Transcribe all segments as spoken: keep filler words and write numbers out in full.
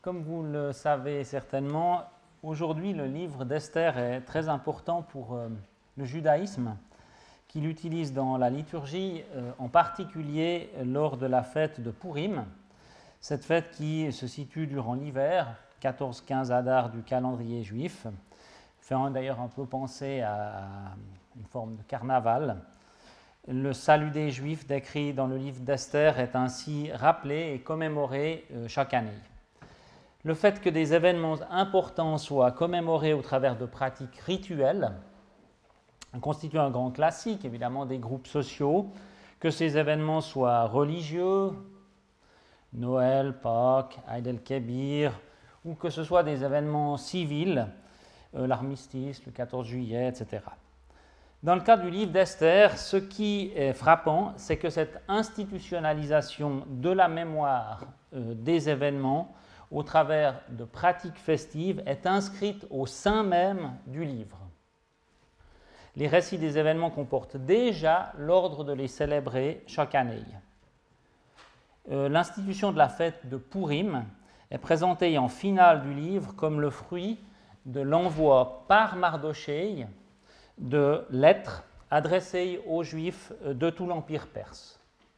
Comme vous le savez certainement, aujourd'hui le livre d'Esther est très important pour euh, le judaïsme, qu'il utilise dans la liturgie, euh, en particulier lors de la fête de Purim, cette fête qui se situe durant l'hiver, quatorze quinze Adar du calendrier juif, fait d'ailleurs un peu penser à une forme de carnaval. Le salut des Juifs décrit dans le livre d'Esther est ainsi rappelé et commémoré euh, chaque année. Le fait que des événements importants soient commémorés au travers de pratiques rituelles constitue un grand classique, évidemment, des groupes sociaux, que ces événements soient religieux, Noël, Pâques, Eid el-Kébir, ou que ce soit des événements civils, euh, l'armistice, le quatorze juillet, et cetera. Dans le cas du livre d'Esther, ce qui est frappant, c'est que cette institutionnalisation de la mémoire euh, des événements au travers de pratiques festives est inscrite au sein même du livre. Les récits des événements comportent déjà l'ordre de les célébrer chaque année. Euh, l'institution de la fête de Purim est présentée en finale du livre comme le fruit de l'envoi par Mardochée de lettres adressées aux Juifs de tout l'Empire perse.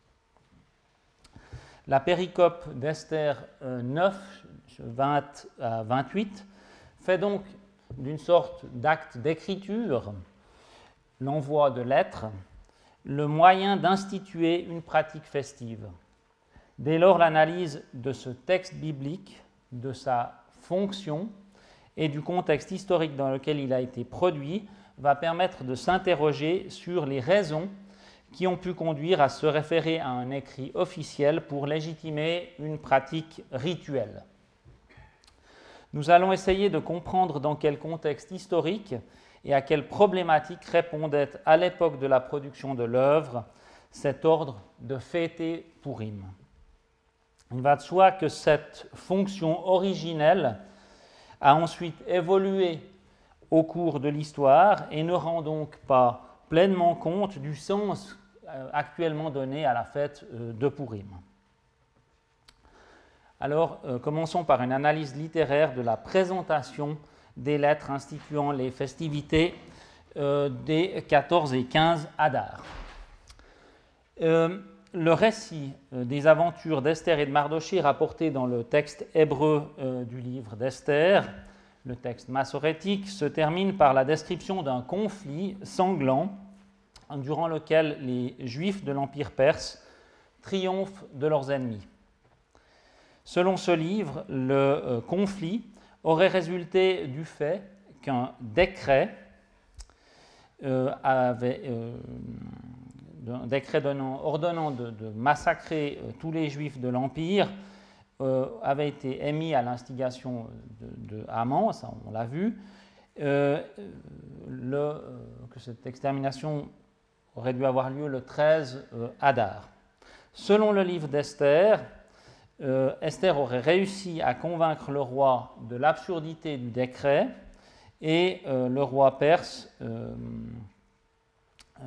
La péricope d'Esther neuf, vingt à vingt-huit fait donc d'une sorte d'acte d'écriture, l'envoi de lettres, le moyen d'instituer une pratique festive. Dès lors, l'analyse de ce texte biblique, de sa fonction et du contexte historique dans lequel il a été produit va permettre de s'interroger sur les raisons qui ont pu conduire à se référer à un écrit officiel pour légitimer une pratique rituelle. Nous allons essayer de comprendre dans quel contexte historique et à quelle problématique répondait à l'époque de la production de l'œuvre cet ordre de fêter Purim. Il va de soi que cette fonction originelle a ensuite évolué au cours de l'histoire et ne rend donc pas pleinement compte du sens actuellement donné à la fête de Purim. Alors, euh, commençons par une analyse littéraire de la présentation des lettres instituant les festivités euh, des quatorze et quinze Adar. Euh, le récit euh, des aventures d'Esther et de Mardochée rapporté dans le texte hébreu euh, du livre d'Esther, le texte massorétique, se termine par la description d'un conflit sanglant durant lequel les Juifs de l'Empire perse triomphent de leurs ennemis. Selon ce livre, le euh, conflit aurait résulté du fait qu'un décret euh, avait, euh, un décret donnant, ordonnant de, de massacrer euh, tous les Juifs de l'Empire euh, avait été émis à l'instigation de, de Haman, ça on l'a vu, euh, le, euh, que cette extermination aurait dû avoir lieu le treize euh, Adar. Selon le livre d'Esther, euh, Esther aurait réussi à convaincre le roi de l'absurdité du décret et euh, le roi perse euh, euh,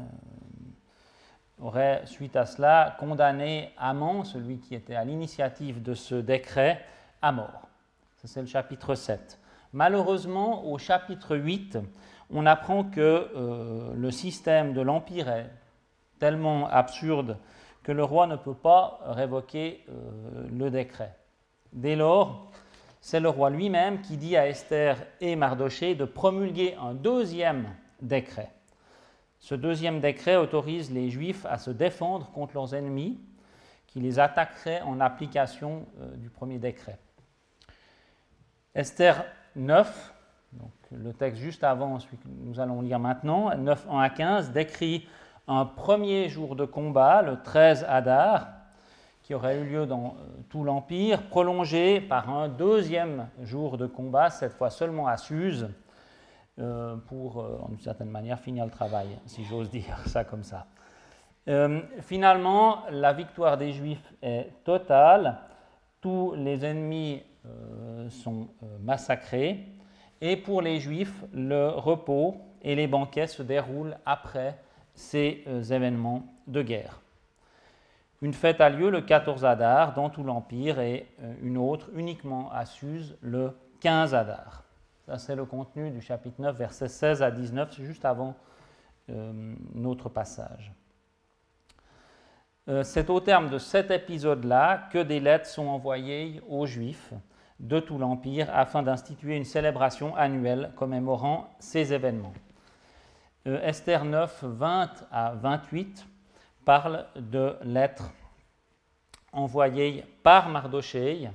aurait, suite à cela, condamné Haman, celui qui était à l'initiative de ce décret, à mort. Ça, c'est le chapitre sept. Malheureusement, au chapitre huit, on apprend que euh, le système de l'Empire est tellement absurde que le roi ne peut pas révoquer euh, le décret. Dès lors, c'est le roi lui-même qui dit à Esther et Mardochée de promulguer un deuxième décret. Ce deuxième décret autorise les Juifs à se défendre contre leurs ennemis qui les attaqueraient en application euh, du premier décret. Esther neuf, donc le texte juste avant celui que nous allons lire maintenant, neuf un à quinze, décrit un premier jour de combat, le treize Adar, qui aurait eu lieu dans euh, tout l'Empire, prolongé par un deuxième jour de combat, cette fois seulement à Suse, euh, pour, euh, en une certaine manière, finir le travail, si j'ose dire ça comme ça. Euh, finalement, la victoire des Juifs est totale, tous les ennemis euh, sont euh, massacrés, et pour les Juifs, le repos et les banquets se déroulent après ces euh, événements de guerre. Une fête a lieu le quatorze Adar dans tout l'Empire et une autre uniquement à Suse le quinze Adar. Ça, c'est le contenu du chapitre neuf, versets seize à dix-neuf, c'est juste avant euh, notre passage. Euh, c'est au terme de cet épisode-là que des lettres sont envoyées aux Juifs de tout l'Empire afin d'instituer une célébration annuelle commémorant ces événements. Euh, Esther neuf, vingt à vingt-huit parle de lettres envoyées par Mardochée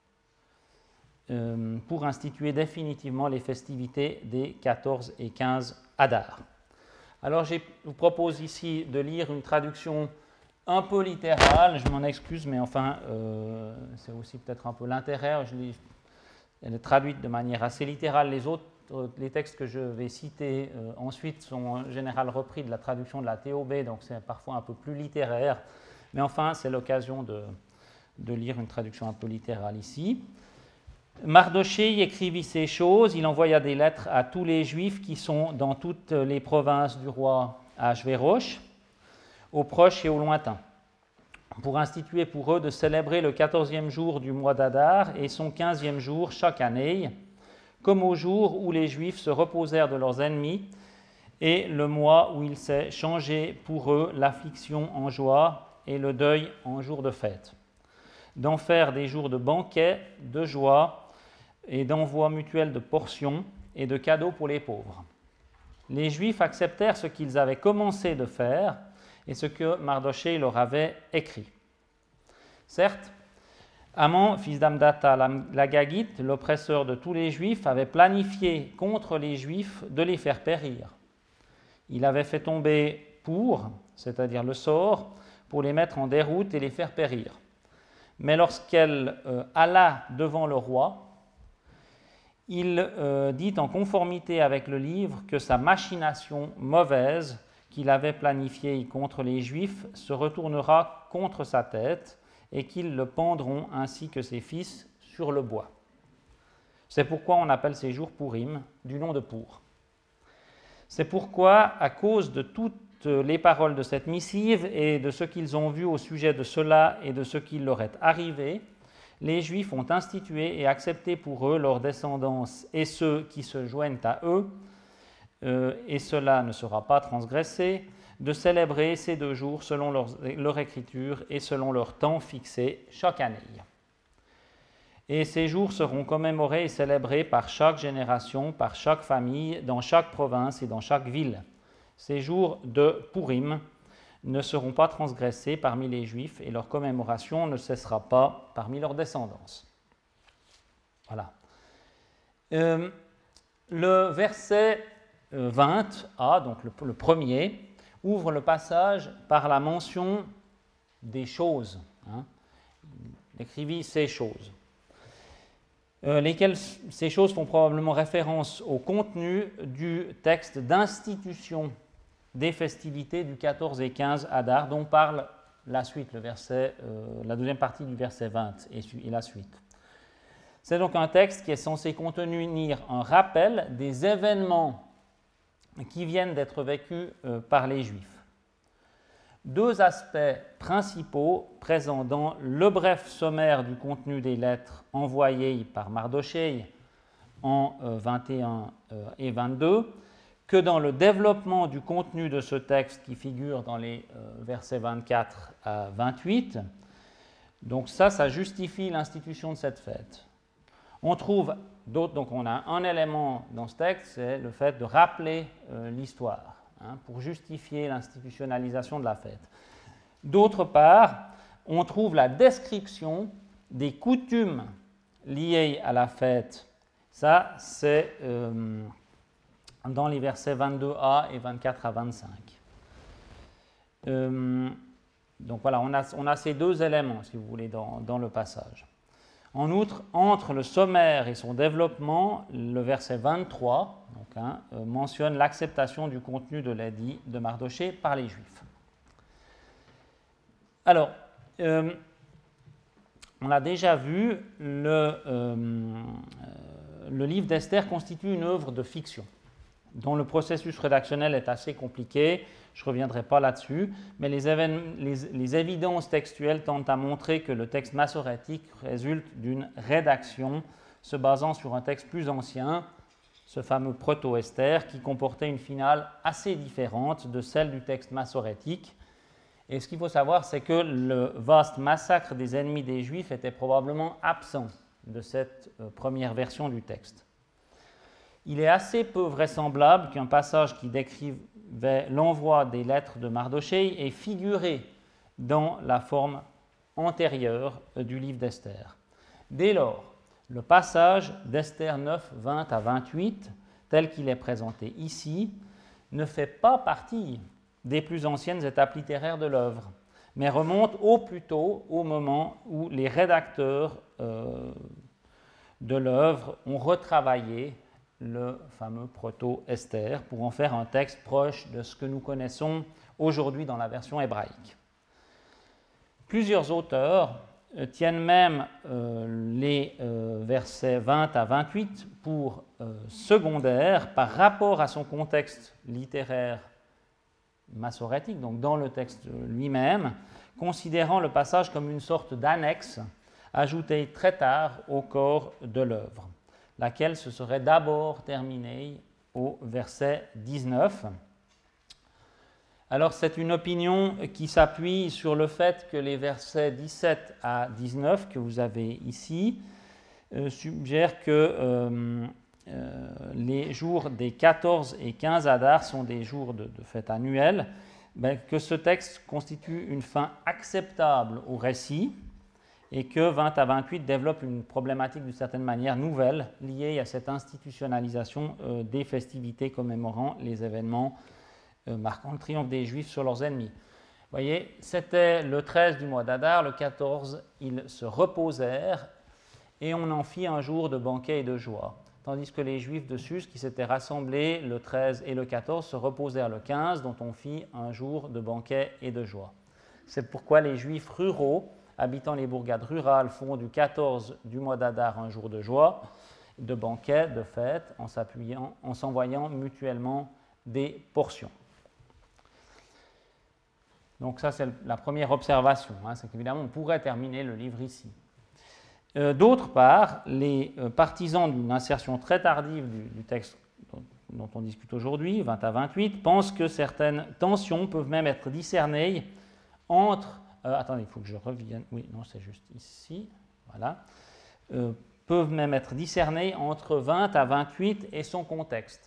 euh, pour instituer définitivement les festivités des quatorze et quinze Adar. Alors, je vous propose ici de lire une traduction un peu littérale, je m'en excuse, mais enfin, euh, c'est aussi peut-être un peu l'intérêt. Je lis, elle est traduite de manière assez littérale. Les autres, les textes que je vais citer euh, ensuite sont en général repris de la traduction de la T O B, donc c'est parfois un peu plus littéraire. Mais enfin, c'est l'occasion de, de lire une traduction un peu littérale ici. Mardochée écrivit ces choses, il envoya des lettres à tous les Juifs qui sont dans toutes les provinces du roi Ahasverosh, aux proches et aux lointains, pour instituer pour eux de célébrer le quatorzième jour du mois d'Adar et son quinzième jour chaque année, comme au jour où les Juifs se reposèrent de leurs ennemis, et le mois où il s'est changé pour eux l'affliction en joie et le deuil en jour de fête, d'en faire des jours de banquet, de joie et d'envoi mutuel de portions et de cadeaux pour les pauvres. Les Juifs acceptèrent ce qu'ils avaient commencé de faire et ce que Mardochée leur avait écrit. Certes, Haman, fils d'Amdata l'Agagite, l'oppresseur de tous les Juifs, avait planifié contre les Juifs de les faire périr. Il avait fait tomber pour, c'est-à-dire le sort, pour les mettre en déroute et les faire périr. Mais lorsqu'elle euh, alla devant le roi, il euh, dit en conformité avec le livre que sa machination mauvaise qu'il avait planifiée contre les Juifs se retournera contre sa tête et qu'ils le pendront ainsi que ses fils sur le bois. C'est pourquoi on appelle ces jours Pourim, du nom de Pour. C'est pourquoi, à cause de toutes les paroles de cette missive et de ce qu'ils ont vu au sujet de cela et de ce qui leur est arrivé, les Juifs ont institué et accepté pour eux, leur descendance et ceux qui se joignent à eux, euh, et cela ne sera pas transgressé, de célébrer ces deux jours selon leur, leur écriture et selon leur temps fixé chaque année. Et ces jours seront commémorés et célébrés par chaque génération, par chaque famille, dans chaque province et dans chaque ville. Ces jours de Pourim ne seront pas transgressés parmi les Juifs et leur commémoration ne cessera pas parmi leur descendance. Voilà. Euh, le verset vingt a, donc le, le premier, ouvre le passage par la mention des choses. Hein. Il écrivit ces choses. Euh, lesquelles ces choses font probablement référence au contenu du texte d'institution des festivités du quatorze et quinze Adar, dont parle la suite, le verset, euh, la deuxième partie du verset vingt et, et la suite. C'est donc un texte qui est censé contenir un rappel des événements qui viennent d'être vécus euh, par les Juifs. Deux aspects principaux présents dans le bref sommaire du contenu des lettres envoyées par Mardochée en euh, vingt et un euh, et vingt-deux, que dans le développement du contenu de ce texte qui figure dans les euh, versets vingt-quatre à vingt-huit. Donc ça, ça justifie l'institution de cette fête. On trouve d'autres, donc on a un élément dans ce texte, c'est le fait de rappeler euh, l'histoire, hein, pour justifier l'institutionnalisation de la fête. D'autre part, on trouve la description des coutumes liées à la fête. Ça, c'est euh, dans les versets vingt-deux a et vingt-quatre à vingt-cinq. Euh, donc voilà, on a, on a ces deux éléments, si vous voulez, dans, dans le passage. En outre, entre le sommaire et son développement, le verset vingt-trois donc, hein, euh, mentionne l'acceptation du contenu de l'édit de Mardochée par les Juifs. Alors, euh, on a déjà vu, le, euh, le livre d'Esther constitue une œuvre de fiction. dont le processus rédactionnel est assez compliqué. Je ne reviendrai pas là-dessus, mais les, les, les évidences textuelles tentent à montrer que le texte massorétique résulte d'une rédaction se basant sur un texte plus ancien, ce fameux proto-Esther, qui comportait une finale assez différente de celle du texte massorétique. Et ce qu'il faut savoir, c'est que le vaste massacre des ennemis des Juifs était probablement absent de cette euh, première version du texte. Il est assez peu vraisemblable qu'un passage qui décrivait l'envoi des lettres de Mardochée ait figuré dans la forme antérieure du livre d'Esther. Dès lors, le passage d'Esther neuf, vingt à vingt-huit, tel qu'il est présenté ici, ne fait pas partie des plus anciennes étapes littéraires de l'œuvre, mais remonte au plus tôt au moment où les rédacteurs euh, de l'œuvre ont retravaillé le fameux proto-Esther pour en faire un texte proche de ce que nous connaissons aujourd'hui dans la version hébraïque. Plusieurs auteurs euh, tiennent même euh, les euh, versets vingt à vingt-huit pour euh, secondaires par rapport à son contexte littéraire massorétique, donc dans le texte lui-même, considérant le passage comme une sorte d'annexe ajoutée très tard au corps de l'œuvre, laquelle se serait d'abord terminée au verset dix-neuf. Alors c'est une opinion qui s'appuie sur le fait que les versets dix-sept à dix-neuf que vous avez ici euh, suggèrent que euh, euh, les jours des quatorze et quinze Adar sont des jours de, de fête annuelle, ben, que ce texte constitue une fin acceptable au récit, et que vingt à vingt-huit développe une problématique d'une certaine manière nouvelle liée à cette institutionnalisation euh, des festivités commémorant les événements euh, marquant le triomphe des Juifs sur leurs ennemis. Vous voyez, c'était le treize du mois d'Adar, le quatorze, ils se reposèrent et on en fit un jour de banquet et de joie. Tandis que les Juifs de Suse, qui s'étaient rassemblés le treize et le quatorze, se reposèrent le quinze, dont on fit un jour de banquet et de joie. C'est pourquoi les Juifs ruraux habitant les bourgades rurales font du quatorze du mois d'Adar un jour de joie, de banquet, de fête, en s'appuyant, en s'envoyant mutuellement des portions. Donc ça, c'est la première observation, hein, c'est qu'évidemment, on pourrait terminer le livre ici. Euh, d'autre part, les euh, partisans d'une insertion très tardive du, du texte dont, dont on discute aujourd'hui, vingt à vingt-huit, pensent que certaines tensions peuvent même être discernées entre Euh, attendez, il faut que je revienne. Oui, non, c'est juste ici. Voilà. Euh, peuvent même être discernés entre vingt à vingt-huit et son contexte.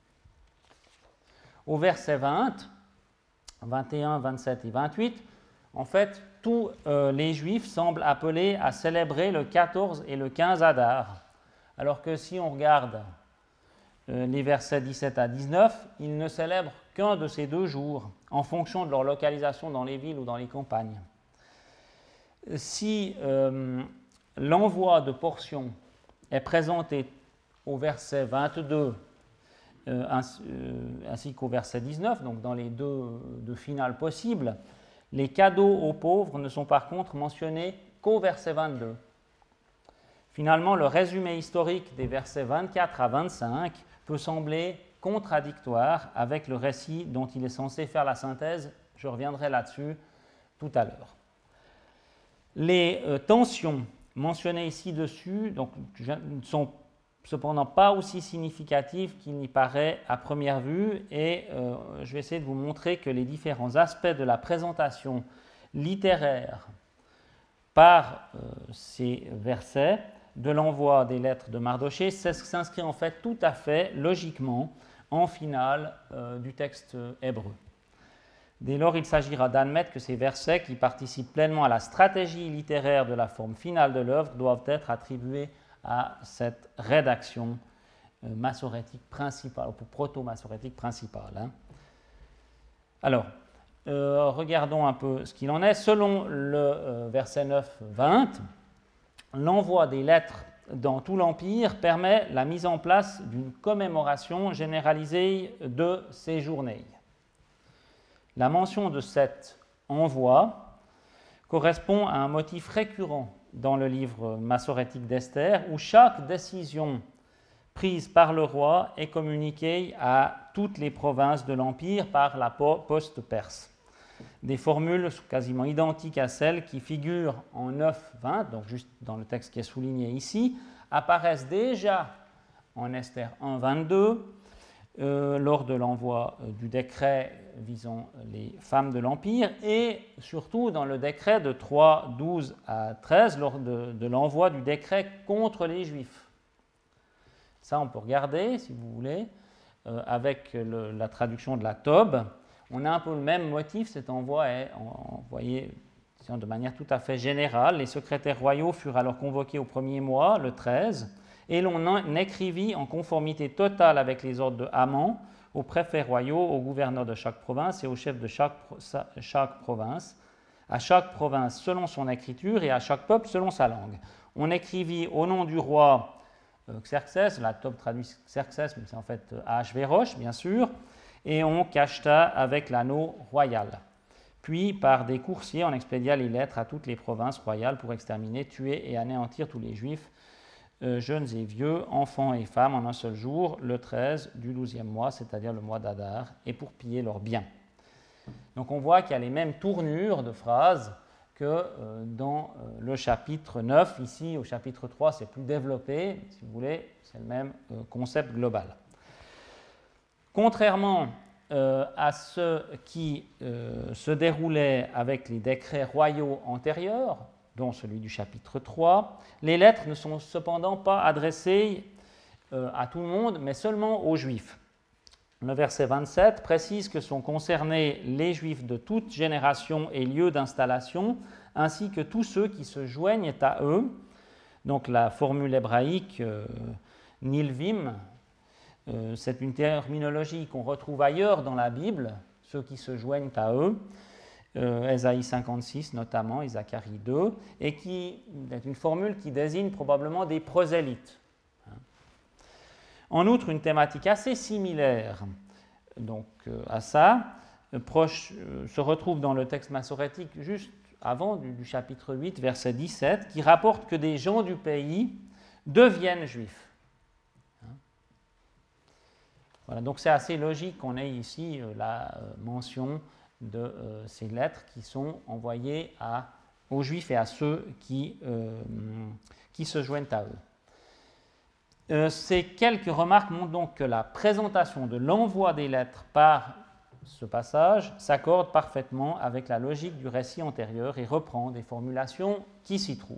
Au verset vingt, vingt et un, vingt-sept et vingt-huit, en fait, tous euh, les Juifs semblent appelés à célébrer le quatorze et le quinze Adar. Alors que si on regarde euh, les versets dix-sept à dix-neuf, ils ne célèbrent qu'un de ces deux jours, en fonction de leur localisation dans les villes ou dans les campagnes. Si euh, l'envoi de portions est présenté au verset vingt-deux euh, ainsi, euh, ainsi qu'au verset dix-neuf, donc dans les deux, deux finales possibles, les cadeaux aux pauvres ne sont par contre mentionnés qu'au verset vingt-deux. Finalement, le résumé historique des versets vingt-quatre à vingt-cinq peut sembler contradictoire avec le récit dont il est censé faire la synthèse. Je reviendrai là-dessus tout à l'heure. Les euh, tensions mentionnées ici-dessus donc, ne sont cependant pas aussi significatives qu'il n'y paraît à première vue et euh, je vais essayer de vous montrer que les différents aspects de la présentation littéraire par euh, ces versets de l'envoi des lettres de Mardochée s'inscrit en fait tout à fait logiquement en finale euh, du texte hébreu. Dès lors, il s'agira d'admettre que ces versets, qui participent pleinement à la stratégie littéraire de la forme finale de l'œuvre, doivent être attribués à cette rédaction euh, massorétique principale, ou proto-massorétique principale. Hein. Alors, euh, regardons un peu ce qu'il en est. Selon le euh, verset neuf vingt, l'envoi des lettres dans tout l'Empire permet la mise en place d'une commémoration généralisée de ces journées. La mention de cet envoi correspond à un motif récurrent dans le livre massorétique d'Esther, où chaque décision prise par le roi et communiquée à toutes les provinces de l'Empire par la poste perse. Des formules quasiment identiques à celles qui figurent en neuf vingt, donc juste dans le texte qui est souligné ici, apparaissent déjà en Esther un vingt-deux, euh, lors de l'envoi euh, du décret visant les femmes de l'Empire, et surtout dans le décret de trois douze à treize, lors de, de l'envoi du décret contre les Juifs. Ça, on peut regarder, si vous voulez, euh, avec le, la traduction de la Tob. On a un peu le même motif, cet envoi est envoyé de manière tout à fait générale. Les secrétaires royaux furent alors convoqués au premier mois, le treize, et l'on écrivit en conformité totale avec les ordres de Haman aux préfets royaux, aux gouverneurs de chaque province et aux chefs de chaque, chaque province, à chaque province selon son écriture et à chaque peuple selon sa langue. On écrivit au nom du roi Xerxès, la Tob traduit Xerxès, mais c'est en fait Ahasvérosh, bien sûr, et on cacheta avec l'anneau royal. Puis, par des coursiers, on expédia les lettres à toutes les provinces royales pour exterminer, tuer et anéantir tous les Juifs, euh, jeunes et vieux, enfants et femmes, en un seul jour, le treize du douzième mois, c'est-à-dire le mois d'Adar, et pour piller leurs biens. Donc on voit qu'il y a les mêmes tournures de phrases que euh, dans euh, le chapitre neuf. Ici, au chapitre trois, c'est plus développé, si vous voulez, c'est le même euh, concept global. Contrairement euh, à ce qui euh, se déroulait avec les décrets royaux antérieurs, dont celui du chapitre trois, les lettres ne sont cependant pas adressées euh, à tout le monde, mais seulement aux Juifs. Le verset vingt-sept précise que sont concernés les Juifs de toute génération et lieu d'installation, ainsi que tous ceux qui se joignent à eux. Donc la formule hébraïque euh, nilvim, euh, c'est une terminologie qu'on retrouve ailleurs dans la Bible, ceux qui se joignent à eux, euh, Ésaïe cinquante-six notamment, et Zacharie deux, et qui est une formule qui désigne probablement des prosélytes. En outre, une thématique assez similaire donc, euh, à ça euh, proche, euh, se retrouve dans le texte massorétique juste avant du, du chapitre huit, verset dix-sept, qui rapporte que des gens du pays deviennent juifs. Hein? Voilà, donc c'est assez logique qu'on ait ici euh, la euh, mention de euh, ces lettres qui sont envoyées à, aux juifs et à ceux qui, euh, qui se joignent à eux. Euh, ces quelques remarques montrent donc que la présentation de l'envoi des lettres par ce passage s'accorde parfaitement avec la logique du récit antérieur et reprend des formulations qui s'y trouvent.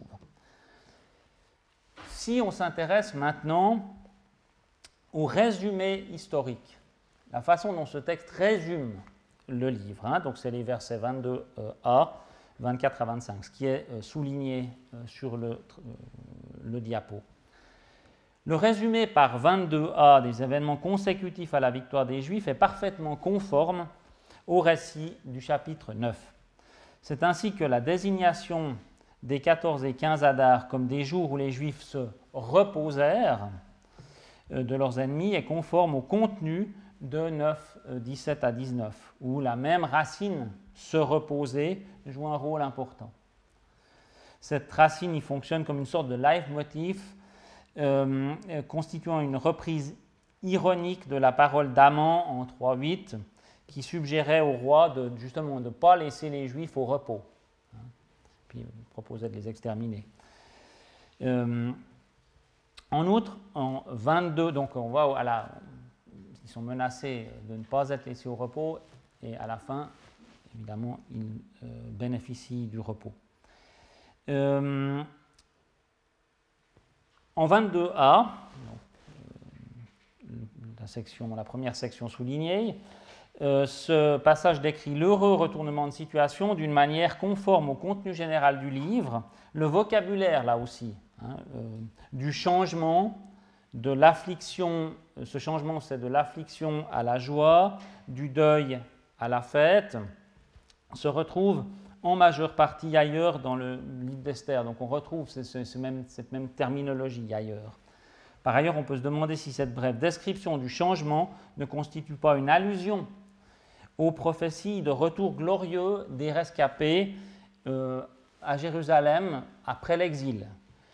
Si on s'intéresse maintenant au résumé historique, la façon dont ce texte résume le livre, hein, donc c'est les versets vingt-deux a, vingt-quatre à vingt-cinq, ce qui est euh, souligné euh, sur le, euh, le diapo. Le résumé par vingt-deux a des événements consécutifs à la victoire des Juifs est parfaitement conforme au récit du chapitre neuf. C'est ainsi que la désignation des quatorze et quinze Adar comme des jours où les Juifs se reposèrent de leurs ennemis est conforme au contenu de neuf, dix-sept à dix-neuf, où la même racine se reposer joue un rôle important. Cette racine y fonctionne comme une sorte de leitmotiv Euh, constituant une reprise ironique de la parole d'Aman en trois huit qui suggérait au roi de, justement de ne pas laisser les Juifs au repos, hein, puis il proposait de les exterminer. Euh, en outre, en vingt-deux, donc on voit à la, ils sont menacés de ne pas être laissés au repos et à la fin, évidemment, ils euh, bénéficient du repos. Euh, En vingt-deux a, donc, euh, la, section, la première section soulignée, euh, ce passage décrit l'heureux retournement de situation d'une manière conforme au contenu général du livre, le vocabulaire là aussi, hein, euh, du changement, de l'affliction, ce changement c'est de l'affliction à la joie, du deuil à la fête, se retrouve en majeure partie ailleurs dans le livre d'Esther. Donc on retrouve ce, ce, ce même, cette même terminologie ailleurs. Par ailleurs, on peut se demander si cette brève description du changement ne constitue pas une allusion aux prophéties de retour glorieux des rescapés euh, à Jérusalem après l'exil.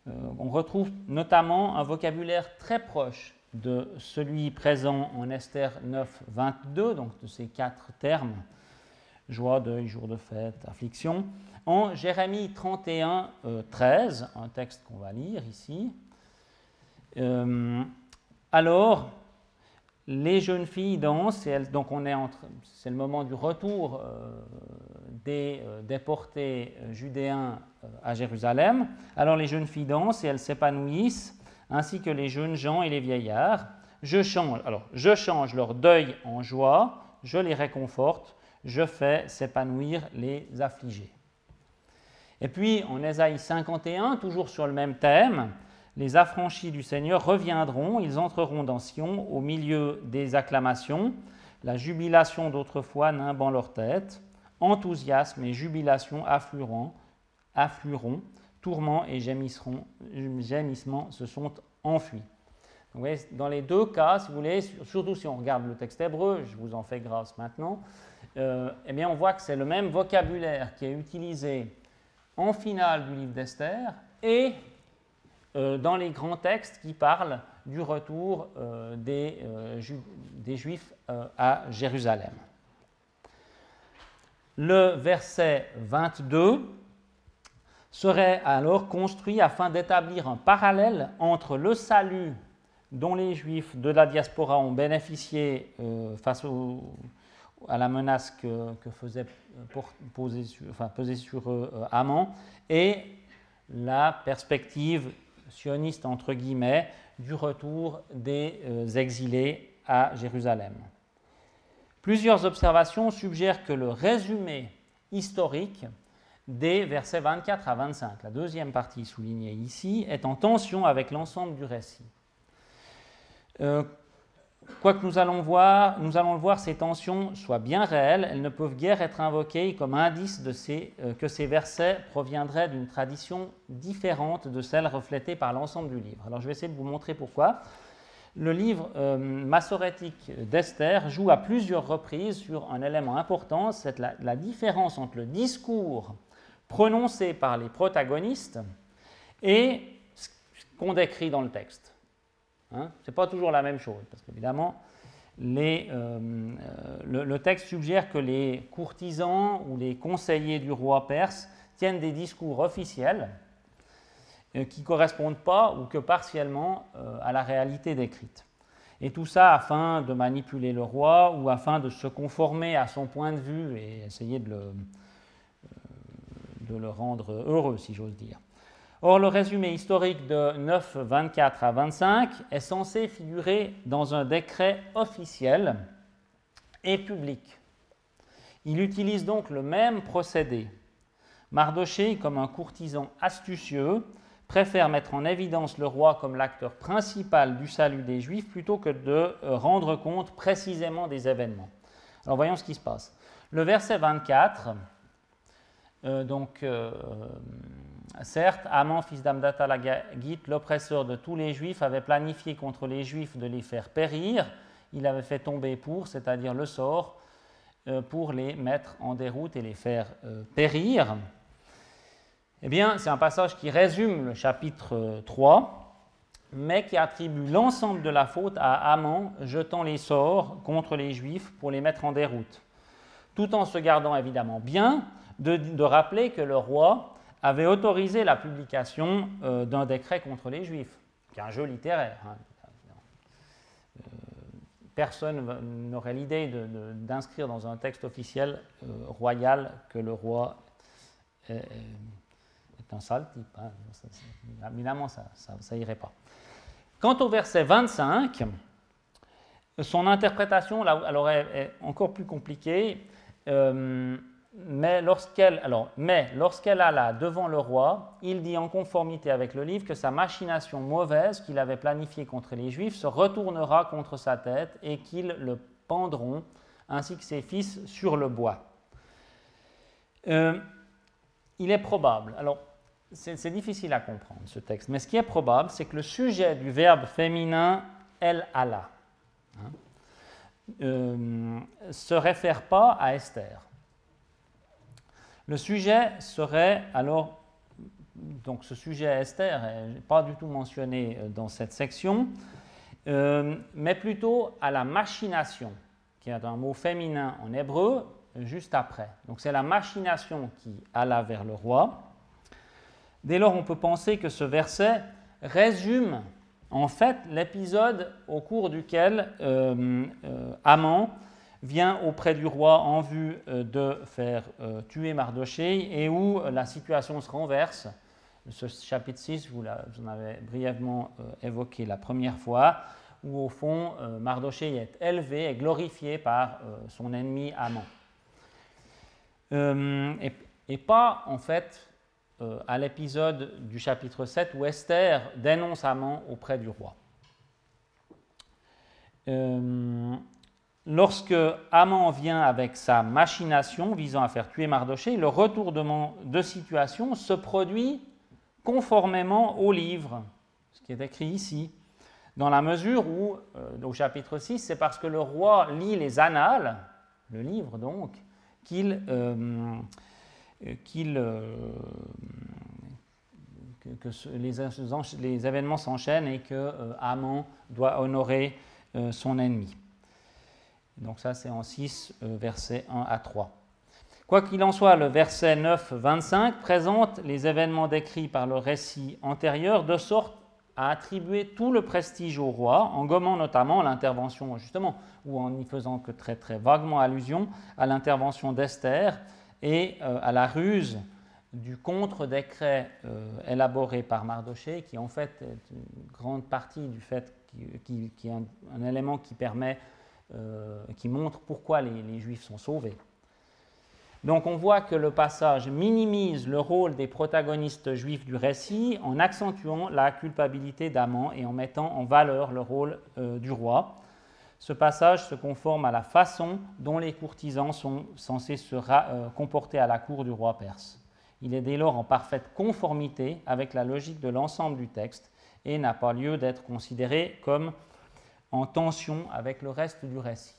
euh, on retrouve notamment un vocabulaire très proche de celui présent en Esther neuf, vingt-deux, donc de ces quatre termes, joie, deuil, jour de fête, affliction, en Jérémie trente et un, treize, un texte qu'on va lire ici. Euh, alors, les jeunes filles dansent, et elles, donc on est entre, c'est le moment du retour euh, des euh, déportés judéens euh, à Jérusalem. Alors les jeunes filles dansent et elles s'épanouissent, ainsi que les jeunes gens et les vieillards. Je change, alors, je change leur deuil en joie, je les réconforte, je fais s'épanouir les affligés. Et puis en Ésaïe cinquante et un, toujours sur le même thème, les affranchis du Seigneur reviendront, ils entreront dans Sion au milieu des acclamations, la jubilation d'autrefois nimbant leur tête, enthousiasme et jubilation afflueront, afflueront tourments et gémissements, gémissements se sont enfuis. Donc, vous voyez, dans les deux cas, si vous voulez, surtout si on regarde le texte hébreu, je vous en fais grâce maintenant, euh, eh bien on voit que c'est le même vocabulaire qui est utilisé en finale du livre d'Esther et euh, dans les grands textes qui parlent du retour euh, des, euh, ju- des Juifs euh, à Jérusalem. Le verset vingt-deux serait alors construit afin d'établir un parallèle entre le salut dont les Juifs de la diaspora ont bénéficié euh, face au, à la menace que, que faisait pour, poser, sur, enfin, peser sur eux euh, Haman, et la perspective sioniste, entre guillemets, du retour des euh, exilés à Jérusalem. Plusieurs observations suggèrent que le résumé historique des versets vingt-quatre à vingt-cinq, la deuxième partie soulignée ici, est en tension avec l'ensemble du récit. Euh, Quoique nous allons voir, nous allons le voir, ces tensions soient bien réelles, elles ne peuvent guère être invoquées comme indice de ces, euh, que ces versets proviendraient d'une tradition différente de celle reflétée par l'ensemble du livre. Alors je vais essayer de vous montrer pourquoi. Le livre euh, massorétique d'Esther joue à plusieurs reprises sur un élément important, c'est la, la différence entre le discours prononcé par les protagonistes et ce qu'on décrit dans le texte. Hein, ce n'est pas toujours la même chose, parce qu'évidemment, les, euh, euh, le, le texte suggère que les courtisans ou les conseillers du roi perse tiennent des discours officiels euh, qui ne correspondent pas ou que partiellement euh, à la réalité décrite. Et tout ça afin de manipuler le roi ou afin de se conformer à son point de vue et essayer de le, euh, de le rendre heureux, si j'ose dire. Or, le résumé historique de neuf, vingt-quatre à vingt-cinq est censé figurer dans un décret officiel et public. Il utilise donc le même procédé. Mardochée, comme un courtisan astucieux, préfère mettre en évidence le roi comme l'acteur principal du salut des Juifs plutôt que de rendre compte précisément des événements. Alors, voyons ce qui se passe. Le verset vingt-quatre, euh, donc... Euh, Certes, Haman, fils d'Amdatha l'Agagite, l'oppresseur de tous les Juifs, avait planifié contre les Juifs de les faire périr. Il avait fait tomber pour, c'est-à-dire le sort, euh, pour les mettre en déroute et les faire euh, périr. Eh bien, c'est un passage qui résume le chapitre euh, trois, mais qui attribue l'ensemble de la faute à Haman, jetant les sorts contre les Juifs pour les mettre en déroute, tout en se gardant évidemment bien de, de rappeler que le roi avait autorisé la publication euh, d'un décret contre les Juifs, qui est un jeu littéraire. Hein. Euh, personne n'aurait l'idée de, de, d'inscrire dans un texte officiel euh, royal que le roi est, est un sale type. Hein. Ça, évidemment, ça n'irait pas. Quant au verset vingt-cinq, son interprétation là, alors, est, est encore plus compliquée. Euh, Mais lorsqu'elle, alors, mais lorsqu'elle alla devant le roi, il dit en conformité avec le livre que sa machination mauvaise qu'il avait planifiée contre les Juifs se retournera contre sa tête et qu'ils le pendront, ainsi que ses fils, sur le bois. Euh, il est probable, alors c'est, c'est difficile à comprendre ce texte, mais ce qui est probable, c'est que le sujet du verbe féminin el alla hein, euh, se réfère pas à Esther. Le sujet serait alors donc ce sujet Esther n'est pas du tout mentionné dans cette section, euh, mais plutôt à la machination, qui est un mot féminin en hébreu, juste après. Donc c'est la machination qui alla vers le roi. Dès lors, on peut penser que ce verset résume en fait l'épisode au cours duquel euh, euh, Haman vient auprès du roi en vue euh, de faire euh, tuer Mardochée et où euh, la situation se renverse. Ce chapitre six, vous, la, vous en avez brièvement euh, évoqué la première fois, où au fond euh, Mardochée est élevé et glorifié par euh, son ennemi Haman. Euh, et, et pas en fait euh, à l'épisode du chapitre sept où Esther dénonce Haman auprès du roi. Euh, lorsque Haman vient avec sa machination visant à faire tuer Mardochée, le retournement de situation se produit conformément au livre, ce qui est écrit ici, dans la mesure où, euh, au chapitre six, c'est parce que le roi lit les annales, le livre donc, qu'il, euh, qu'il, euh, que, que ce, les, les événements s'enchaînent et que euh, Haman doit honorer euh, son ennemi. Donc ça, c'est en six, euh, versets un à trois. Quoi qu'il en soit, le verset neuf vingt-cinq présente les événements décrits par le récit antérieur de sorte à attribuer tout le prestige au roi, en gommant notamment l'intervention, justement, ou en y faisant que très très vaguement allusion à l'intervention d'Esther et euh, à la ruse du contre-décret euh, élaboré par Mardochée, qui en fait est une grande partie du fait qui, qui, qui est un, un élément qui permet, euh, qui montre pourquoi les, les Juifs sont sauvés. Donc on voit que le passage minimise le rôle des protagonistes juifs du récit en accentuant la culpabilité d'Haman et en mettant en valeur le rôle euh, du roi. Ce passage se conforme à la façon dont les courtisans sont censés se ra- euh, comporter à la cour du roi perse. Il est dès lors en parfaite conformité avec la logique de l'ensemble du texte et n'a pas lieu d'être considéré comme en tension avec le reste du récit.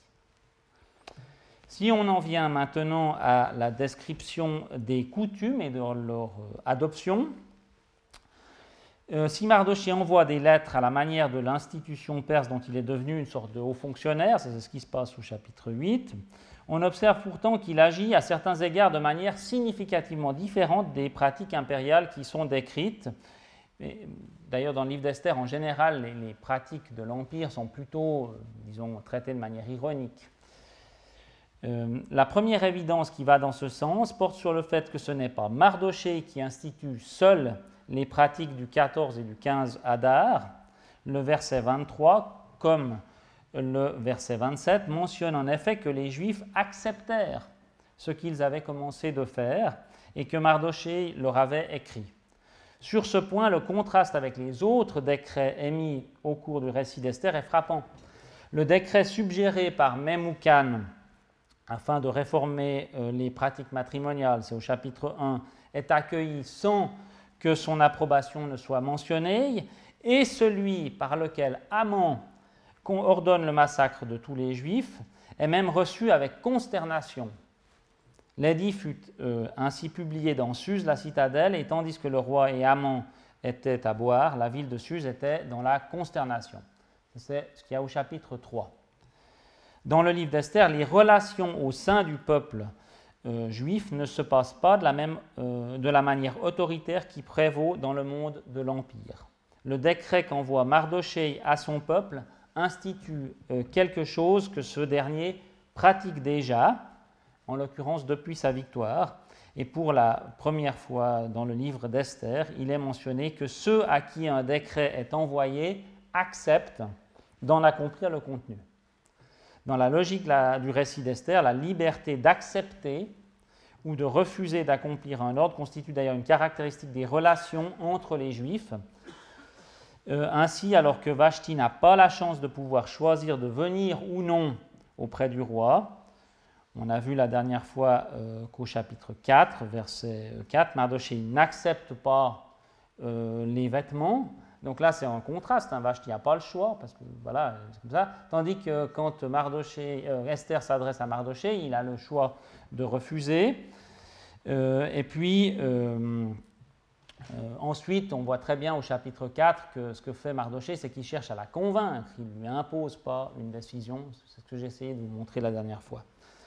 Si on en vient maintenant à la description des coutumes et de leur adoption, euh, si Mardochée envoie des lettres à la manière de l'institution perse dont il est devenu une sorte de haut fonctionnaire, c'est ce qui se passe au chapitre huit, on observe pourtant qu'il agit à certains égards de manière significativement différente des pratiques impériales qui sont décrites. Et, d'ailleurs, dans le livre d'Esther, en général, les, les pratiques de l'Empire sont plutôt, euh, disons, traitées de manière ironique. Euh, la première évidence qui va dans ce sens porte sur le fait que ce n'est pas Mardochée qui institue seul les pratiques du quatorze et du quinze Adar. Le verset vingt-trois, comme le verset vingt-sept, mentionne en effet que les Juifs acceptèrent ce qu'ils avaient commencé de faire et que Mardochée leur avait écrit. Sur ce point, le contraste avec les autres décrets émis au cours du récit d'Esther est frappant. Le décret suggéré par Memucan afin de réformer euh, les pratiques matrimoniales, c'est au chapitre un, est accueilli sans que son approbation ne soit mentionnée, et celui par lequel Haman ordonne le massacre de tous les Juifs est même reçu avec consternation. L'édit fut euh, ainsi publié dans Suse, la citadelle, et tandis que le roi et Haman étaient à boire, la ville de Suse était dans la consternation. C'est ce qu'il y a au chapitre trois. Dans le livre d'Esther, les relations au sein du peuple euh, juif ne se passent pas de la, même, euh, de la manière autoritaire qui prévaut dans le monde de l'Empire. Le décret qu'envoie Mardochée à son peuple institue euh, quelque chose que ce dernier pratique déjà, en l'occurrence depuis sa victoire. Et pour la première fois dans le livre d'Esther, il est mentionné que ceux à qui un décret est envoyé acceptent d'en accomplir le contenu. Dans la logique la, du récit d'Esther, la liberté d'accepter ou de refuser d'accomplir un ordre constitue d'ailleurs une caractéristique des relations entre les Juifs. Euh, ainsi, alors que Vashti n'a pas la chance de pouvoir choisir de venir ou non auprès du roi, on a vu la dernière fois euh, qu'au chapitre quatre, verset quatre, Mardochée n'accepte pas euh, les vêtements. Donc là, c'est en contraste. Hein, Vashti n'a pas le choix, parce que voilà, c'est comme ça. Tandis que quand Mardochée, euh, Esther s'adresse à Mardochée, il a le choix de refuser. Euh, et puis, euh, Euh, ensuite, on voit très bien au chapitre quatre que ce que fait Mardochée, c'est qu'il cherche à la convaincre, il ne lui impose pas une décision, c'est ce que j'ai essayé de vous montrer la dernière fois.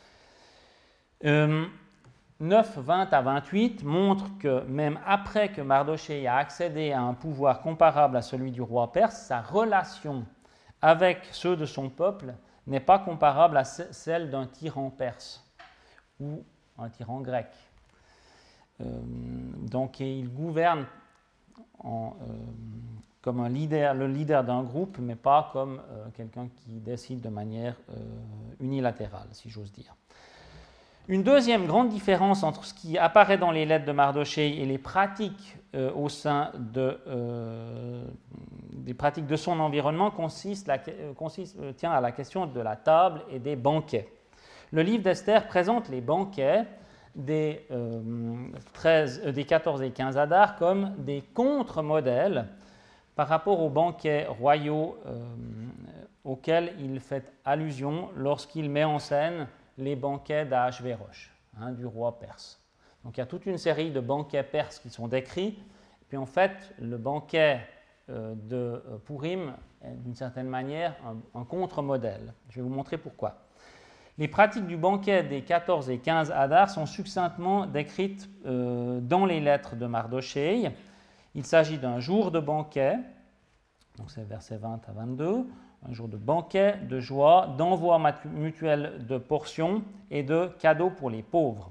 Euh, neuf, vingt à vingt-huit montrent que même après que Mardochée a accédé à un pouvoir comparable à celui du roi perse, sa relation avec ceux de son peuple n'est pas comparable à celle d'un tyran perse ou un tyran grec. Euh, donc il gouverne en, euh, comme un leader, le leader d'un groupe, mais pas comme euh, quelqu'un qui décide de manière euh, unilatérale, si j'ose dire. Une deuxième grande différence entre ce qui apparaît dans les lettres de Mardochée et les pratiques euh, au sein de, euh, des pratiques de son environnement consiste, la, consiste, euh, tient à la question de la table et des banquets. Le livre d'Esther présente les banquets des, euh, treize, euh, des quatorze et quinze Adar comme des contre-modèles par rapport aux banquets royaux euh, auxquels il fait allusion lorsqu'il met en scène les banquets d'Ahasvérosh, hein, du roi perse. Donc il y a toute une série de banquets perses qui sont décrits, et puis en fait le banquet euh, de Purim est d'une certaine manière un, un contre-modèle. Je vais vous montrer pourquoi. Les pratiques du banquet des quatorze et quinze Adar sont succinctement décrites euh, dans les lettres de Mardochée. Il s'agit d'un jour de banquet, donc c'est versets vingt à vingt-deux, un jour de banquet, de joie, d'envoi mutuel de portions et de cadeaux pour les pauvres.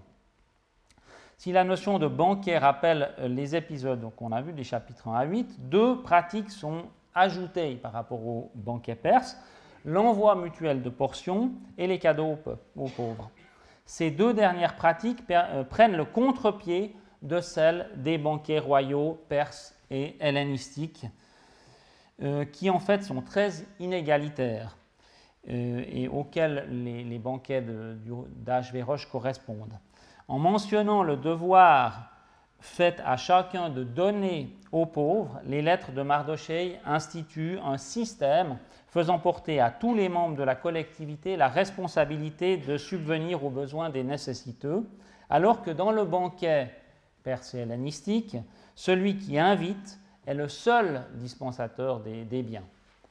Si la notion de banquet rappelle les épisodes qu'on a vus des chapitres un à huit, deux pratiques sont ajoutées par rapport au banquet perse, l'envoi mutuel de portions et les cadeaux aux pauvres. Ces deux dernières pratiques prennent le contre-pied de celles des banquets royaux perses et hellénistiques, euh, qui en fait sont très inégalitaires euh, et auxquels les, les banquets d'Ahasvérosh correspondent. En mentionnant le devoir fait à chacun de donner aux pauvres, les lettres de Mardochée instituent un système faisant porter à tous les membres de la collectivité la responsabilité de subvenir aux besoins des nécessiteux, alors que dans le banquet perse et hellénistique, celui qui invite est le seul dispensateur des, des biens.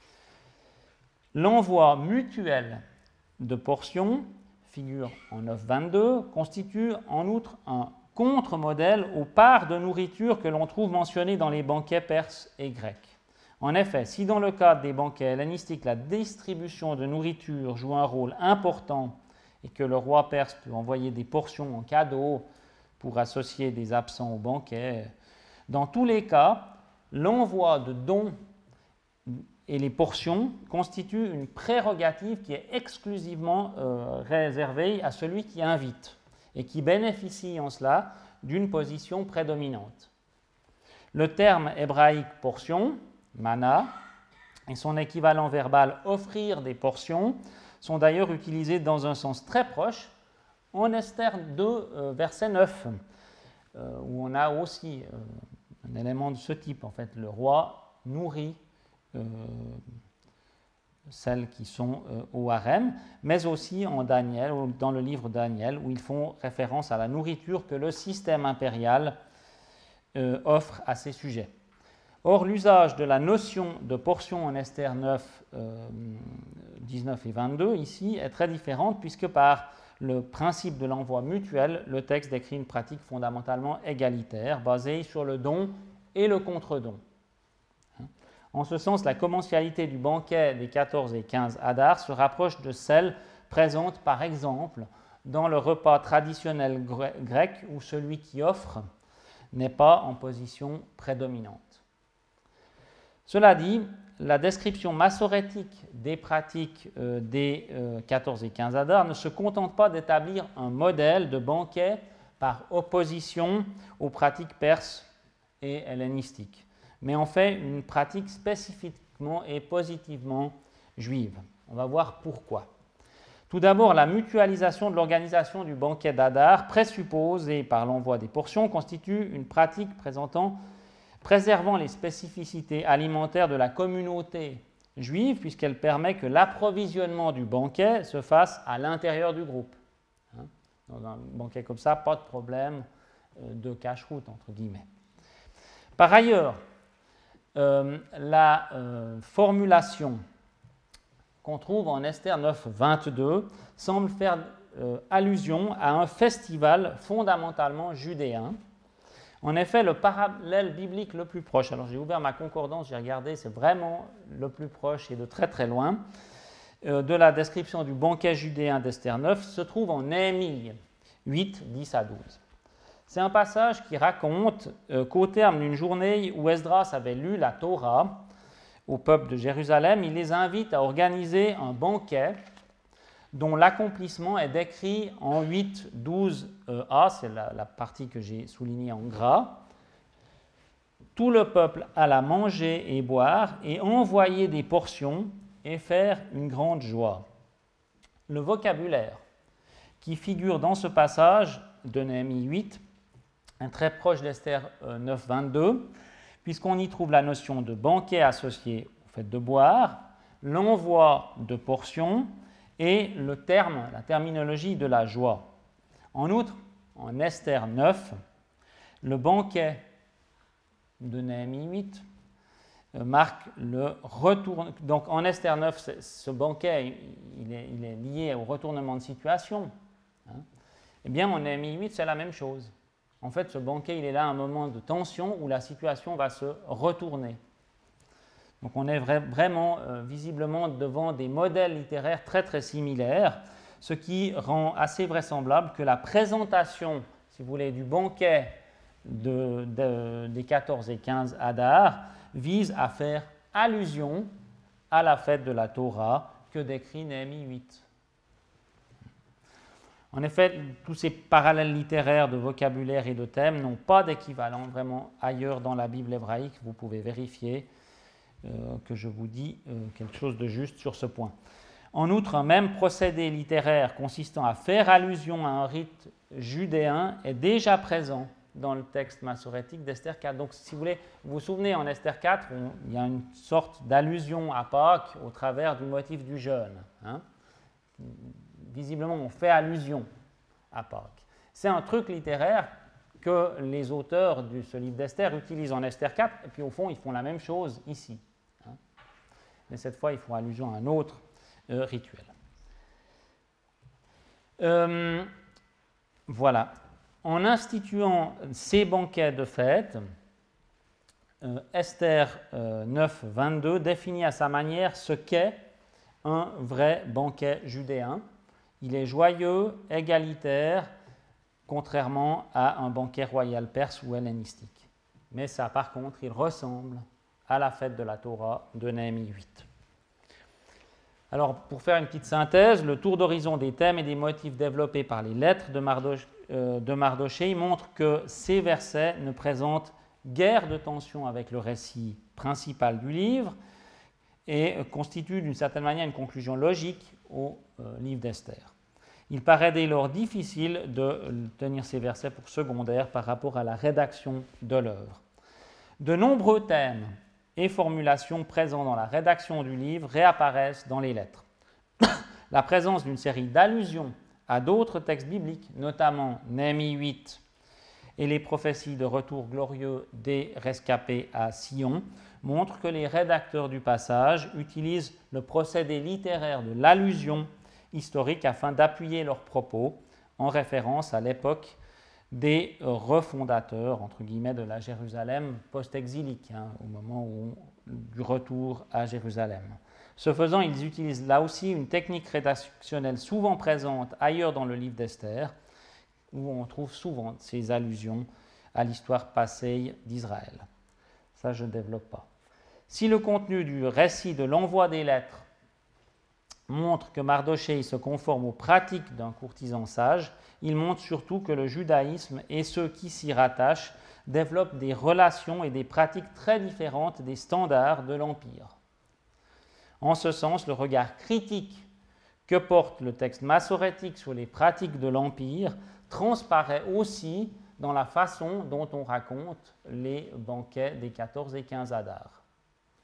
L'envoi mutuel de portions, figure en neuf vingt-deux, constitue en outre un contre-modèle aux parts de nourriture que l'on trouve mentionnées dans les banquets perses et grecs. En effet, si dans le cadre des banquets hellénistiques, la distribution de nourriture joue un rôle important et que le roi perse peut envoyer des portions en cadeau pour associer des absents au banquet, dans tous les cas, l'envoi de dons et les portions constituent une prérogative qui est exclusivement euh, réservée à celui qui invite et qui bénéficie en cela d'une position prédominante. Le terme hébraïque portion, mana, et son équivalent verbal offrir des portions sont d'ailleurs utilisés dans un sens très proche en Esther deux, euh, verset neuf, euh, où on a aussi euh, un élément de ce type. En fait, le roi nourrit euh, celles qui sont euh, au harem, mais aussi en Daniel, dans le livre Daniel, où ils font référence à la nourriture que le système impérial euh, offre à ses sujets. Or, l'usage de la notion de portion en Esther neuf, euh, dix-neuf et vingt-deux, ici, est très différente, puisque par le principe de l'envoi mutuel, le texte décrit une pratique fondamentalement égalitaire, basée sur le don et le contre-don. En ce sens, la commensalité du banquet des quatorze et quinze Adar se rapproche de celle présente, par exemple, dans le repas traditionnel grec, où celui qui offre n'est pas en position prédominante. Cela dit, la description massorétique des pratiques euh, des euh, quatorze et quinze Adar ne se contente pas d'établir un modèle de banquet par opposition aux pratiques perses et hellénistiques, mais en fait une pratique spécifiquement et positivement juive. On va voir pourquoi. Tout d'abord, la mutualisation de l'organisation du banquet d'Adar, présupposée par l'envoi des portions, constitue une pratique présentant préservant les spécificités alimentaires de la communauté juive, puisqu'elle permet que l'approvisionnement du banquet se fasse à l'intérieur du groupe. Dans un banquet comme ça, pas de problème de cache-route, entre guillemets. Par ailleurs, euh, la euh, formulation qu'on trouve en Esther neuf vingt-deux semble faire euh, allusion à un festival fondamentalement judéen. En effet, le parallèle biblique le plus proche, alors j'ai ouvert ma concordance, j'ai regardé, c'est vraiment le plus proche et de très très loin, euh, de la description du banquet judéen d'Esther neuf, se trouve en Néhémie huit, dix à douze. C'est un passage qui raconte euh, qu'au terme d'une journée où Esdras avait lu la Torah au peuple de Jérusalem, il les invite à organiser un banquet dont l'accomplissement est décrit en huit, douze a, c'est la, la partie que j'ai soulignée en gras. Tout le peuple alla manger et boire et envoyer des portions et faire une grande joie. Le vocabulaire qui figure dans ce passage de Néhémie huit est très proche d'Esther neuf vingt-deux, puisqu'on y trouve la notion de banquet associé au fait de boire, l'envoi de portions et le terme, la terminologie de la joie. En outre, en Esther neuf, le banquet de Néhémie huit marque le retour. Donc en Esther neuf, ce banquet il est, il est lié au retournement de situation. Hein. Eh bien, en Néhémie huit, c'est la même chose. En fait, ce banquet, il est là à un moment de tension où la situation va se retourner. Donc on est vra- vraiment euh, visiblement devant des modèles littéraires très très similaires, ce qui rend assez vraisemblable que la présentation, si vous voulez, du banquet de, de, des quatorze et quinze Adar vise à faire allusion à la fête de la Torah que décrit Néhémie huit. En effet, tous ces parallèles littéraires de vocabulaire et de thèmes n'ont pas d'équivalent vraiment ailleurs dans la Bible hébraïque. Vous pouvez vérifier euh, que je vous dis euh, quelque chose de juste sur ce point. En outre, un même procédé littéraire consistant à faire allusion à un rite judéen est déjà présent dans le texte massorétique d'Esther quatre. Donc, si vous voulez, vous vous souvenez, en Esther quatre, on, il y a une sorte d'allusion à Pâques au travers du motif du jeûne. Hein. Visiblement, on fait allusion à Pâques. C'est un truc littéraire que les auteurs de ce livre d'Esther utilisent en Esther quatre, et puis au fond, ils font la même chose ici. Hein. Mais cette fois, ils font allusion à un autre euh, rituel. Euh, voilà. En instituant ces banquets de fête, euh, Esther euh, neuf vingt-deux définit à sa manière ce qu'est un vrai banquet judéen. Il est joyeux, égalitaire, contrairement à un banquet royal perse ou hellénistique. Mais ça, par contre, il ressemble à la fête de la Torah de Néhémie huit. Alors, pour faire une petite synthèse, le tour d'horizon des thèmes et des motifs développés par les lettres de, Mardoch, euh, de Mardochée montre que ces versets ne présentent guère de tension avec le récit principal du livre et constituent d'une certaine manière une conclusion logique au euh, livre d'Esther. Il paraît dès lors difficile de tenir ces versets pour secondaires par rapport à la rédaction de l'œuvre. De nombreux thèmes et formulations présents dans la rédaction du livre réapparaissent dans les lettres. La présence d'une série d'allusions à d'autres textes bibliques, notamment Néhémie huit et les prophéties de retour glorieux des rescapés à Sion, montre que les rédacteurs du passage utilisent le procédé littéraire de l'allusion historique afin d'appuyer leurs propos en référence à l'époque des refondateurs, entre guillemets, de la Jérusalem post-exilique, hein, au moment où, du retour à Jérusalem. Ce faisant, ils utilisent là aussi une technique rédactionnelle souvent présente ailleurs dans le livre d'Esther, où on trouve souvent ces allusions à l'histoire passée d'Israël. Ça, je ne développe pas. Si le contenu du récit de l'envoi des lettres montre que Mardochée se conforme aux pratiques d'un courtisan sage, il montre surtout que le judaïsme et ceux qui s'y rattachent développent des relations et des pratiques très différentes des standards de l'Empire. En ce sens, le regard critique que porte le texte massorétique sur les pratiques de l'Empire transparaît aussi dans la façon dont on raconte les banquets des quatorze et quinze Adar. Ok ?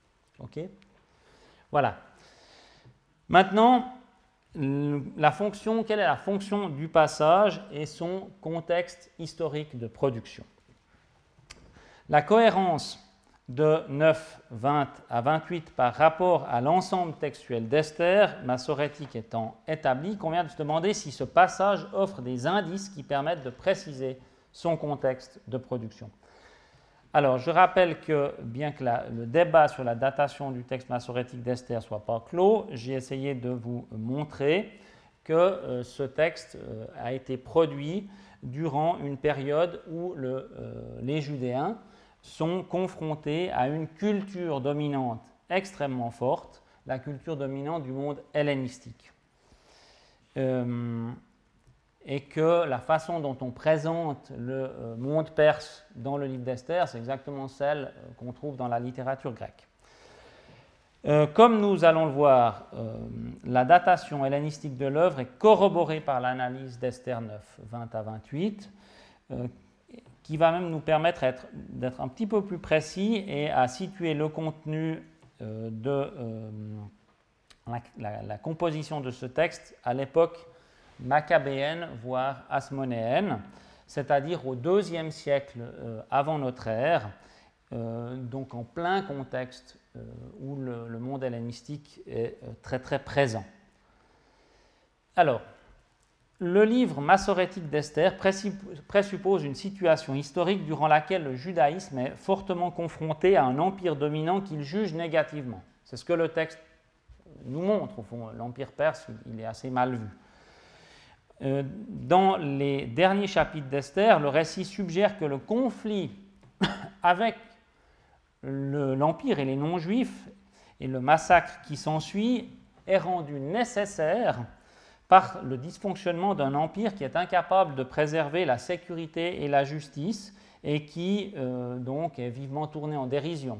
Voilà. Maintenant, la fonction, quelle est la fonction du passage et son contexte historique de production ? La cohérence de neuf, vingt à vingt-huit par rapport à l'ensemble textuel d'Esther, massorétique étant établi, il convient de se demander si ce passage offre des indices qui permettent de préciser son contexte de production. Alors, je rappelle que, bien que la, le débat sur la datation du texte massorétique d'Esther ne soit pas clos, j'ai essayé de vous montrer que euh, ce texte euh, a été produit durant une période où le, euh, les Judéens sont confrontés à une culture dominante extrêmement forte, la culture dominante du monde hellénistique. Euh, et que la façon dont on présente le euh, monde perse dans le livre d'Esther, c'est exactement celle euh, qu'on trouve dans la littérature grecque. Euh, comme nous allons le voir, euh, la datation hellénistique de l'œuvre est corroborée par l'analyse d'Esther neuf, vingt à vingt-huit, euh, qui va même nous permettre être, d'être un petit peu plus précis et à situer le contenu euh, de euh, la, la, la composition de ce texte à l'époque maccabéenne, voire hasmonéenne, c'est-à-dire au deuxième siècle euh, avant notre ère, euh, donc en plein contexte euh, où le, le monde hellénistique est euh, très très présent. Alors, le livre massorétique d'Esther présuppose une situation historique durant laquelle le judaïsme est fortement confronté à un empire dominant qu'il juge négativement. C'est ce que le texte nous montre, au fond. L'empire perse, il est assez mal vu. Dans les derniers chapitres d'Esther, le récit suggère que le conflit avec le, l'empire et les non-juifs et le massacre qui s'ensuit est rendu nécessaire par le dysfonctionnement d'un empire qui est incapable de préserver la sécurité et la justice et qui euh, donc est vivement tourné en dérision.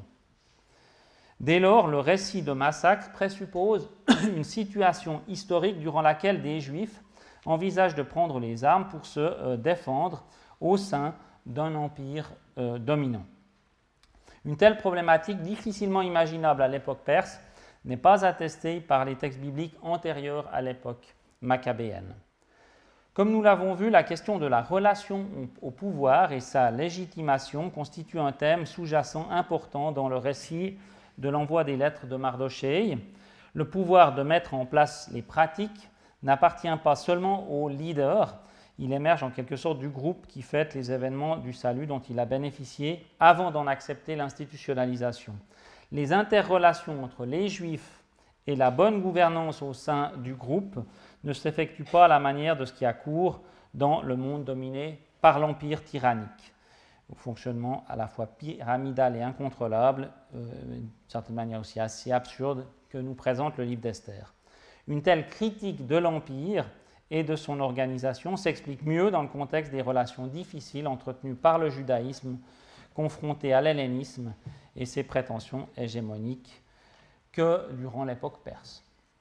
Dès lors, le récit de massacre présuppose une situation historique durant laquelle des Juifs envisagent de prendre les armes pour se euh, défendre au sein d'un empire euh, dominant. Une telle problématique, difficilement imaginable à l'époque perse, n'est pas attestée par les textes bibliques antérieurs à l'époque maccabéenne. Comme nous l'avons vu, la question de la relation au pouvoir et sa légitimation constitue un thème sous-jacent important dans le récit de l'envoi des lettres de Mardochée. Le pouvoir de mettre en place les pratiques n'appartient pas seulement au leader, il émerge en quelque sorte du groupe qui fête les événements du salut dont il a bénéficié avant d'en accepter l'institutionnalisation. Les interrelations entre les Juifs et la bonne gouvernance au sein du groupe ne s'effectuent pas à la manière de ce qui a cours dans le monde dominé par l'empire tyrannique, au fonctionnement à la fois pyramidal et incontrôlable, euh, d'une certaine manière aussi assez absurde, que nous présente le livre d'Esther. Une telle critique de l'Empire et de son organisation s'explique mieux dans le contexte des relations difficiles entretenues par le judaïsme confronté à l'hellénisme et ses prétentions hégémoniques que durant l'époque perse.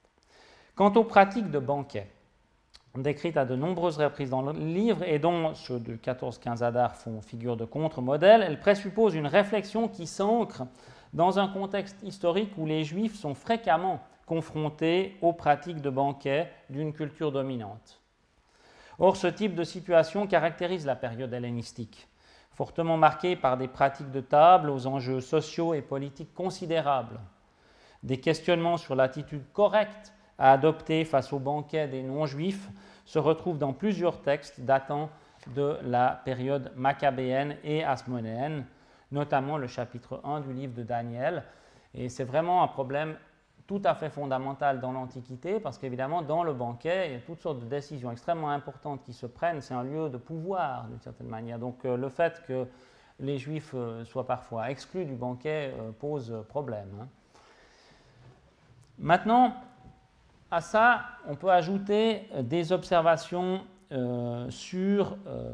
Quant aux pratiques de banquet, décrites à de nombreuses reprises dans le livre et dont ceux de quatorze quinze Adar font figure de contre-modèle, elles présupposent une réflexion qui s'ancre dans un contexte historique où les Juifs sont fréquemment confrontés aux pratiques de banquet d'une culture dominante. Or, ce type de situation caractérise la période hellénistique, fortement marquée par des pratiques de table aux enjeux sociaux et politiques considérables, des questionnements sur l'attitude correcte à adopter face aux banquets des non-juifs se retrouvent dans plusieurs textes datant de la période maccabéenne et hasmonéenne, notamment le chapitre un du livre de Daniel. Et c'est vraiment un problème tout à fait fondamental dans l'Antiquité, parce qu'évidemment, dans le banquet, il y a toutes sortes de décisions extrêmement importantes qui se prennent. C'est un lieu de pouvoir, d'une certaine manière. Donc, euh, le fait que les Juifs euh, soient parfois exclus du banquet euh, pose problème. Hein. Maintenant, à ça, on peut ajouter des observations euh, sur... Euh,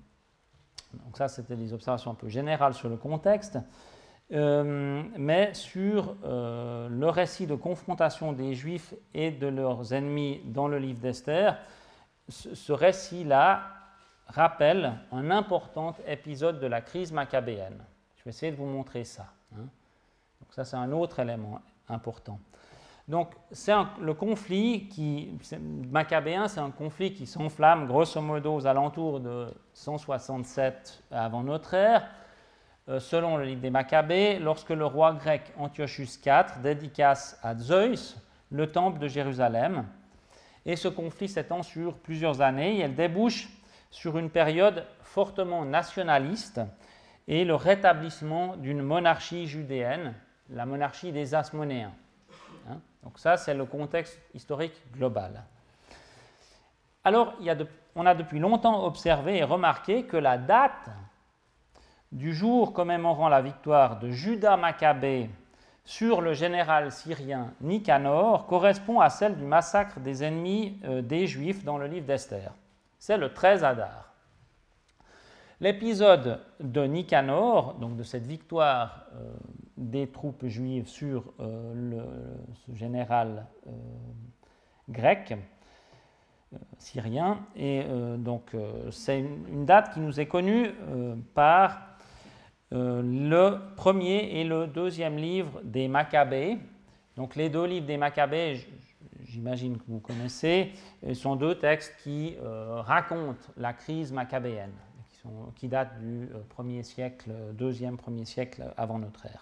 donc ça, c'était des observations un peu générales sur le contexte. Euh, mais sur euh, le récit de confrontation des Juifs et de leurs ennemis dans le livre d'Esther, ce, ce récit-là rappelle un important épisode de la crise maccabéenne. Je vais essayer de vous montrer ça. Hein. Donc ça, c'est un autre élément important. Donc, c'est un, le conflit qui, maccabéen, c'est un conflit qui s'enflamme grosso modo aux alentours de cent soixante-sept avant notre ère, euh, selon le livre des Maccabées, lorsque le roi grec Antiochus quatre dédicace à Zeus le temple de Jérusalem. Et ce conflit s'étend sur plusieurs années et elle débouche sur une période fortement nationaliste et le rétablissement d'une monarchie judéenne, la monarchie des Asmonéens. Hein? Donc ça, c'est le contexte historique global. Alors, il y a de, on a depuis longtemps observé et remarqué que la date du jour commémorant la victoire de Juda Maccabée sur le général syrien Nicanor correspond à celle du massacre des ennemis euh, des Juifs dans le livre d'Esther. C'est le treize Adar. L'épisode de Nicanor, donc de cette victoire euh, des troupes juives sur euh, le, ce général euh, grec, euh, syrien, et euh, donc euh, c'est une, une date qui nous est connue euh, par Euh, le premier et le deuxième livre des Maccabées. Donc les deux livres des Maccabées, j'imagine que vous connaissez, sont deux textes qui euh, racontent la crise maccabéenne, qui, sont, qui datent du premier siècle, deuxième, premier siècle avant notre ère.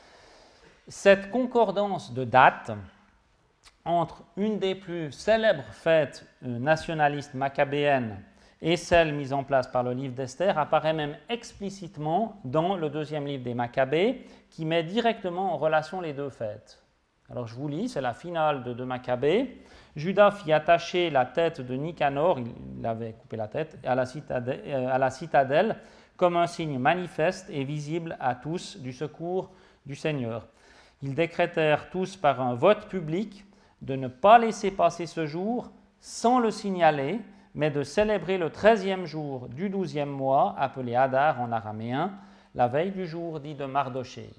Cette concordance de dates entre une des plus célèbres fêtes nationalistes maccabéennes et celle mise en place par le livre d'Esther apparaît même explicitement dans le deuxième livre des Maccabées, qui met directement en relation les deux fêtes. Alors je vous lis, c'est la finale de deux Maccabées. Juda fit attacher la tête de Nicanor, il avait coupé la tête, à la citadelle, à la citadelle comme un signe manifeste et visible à tous du secours du Seigneur. Ils décrétèrent tous par un vote public de ne pas laisser passer ce jour sans le signaler, mais de célébrer le treizième jour du douzième mois, appelé Adar en araméen, la veille du jour dit de Mardochée.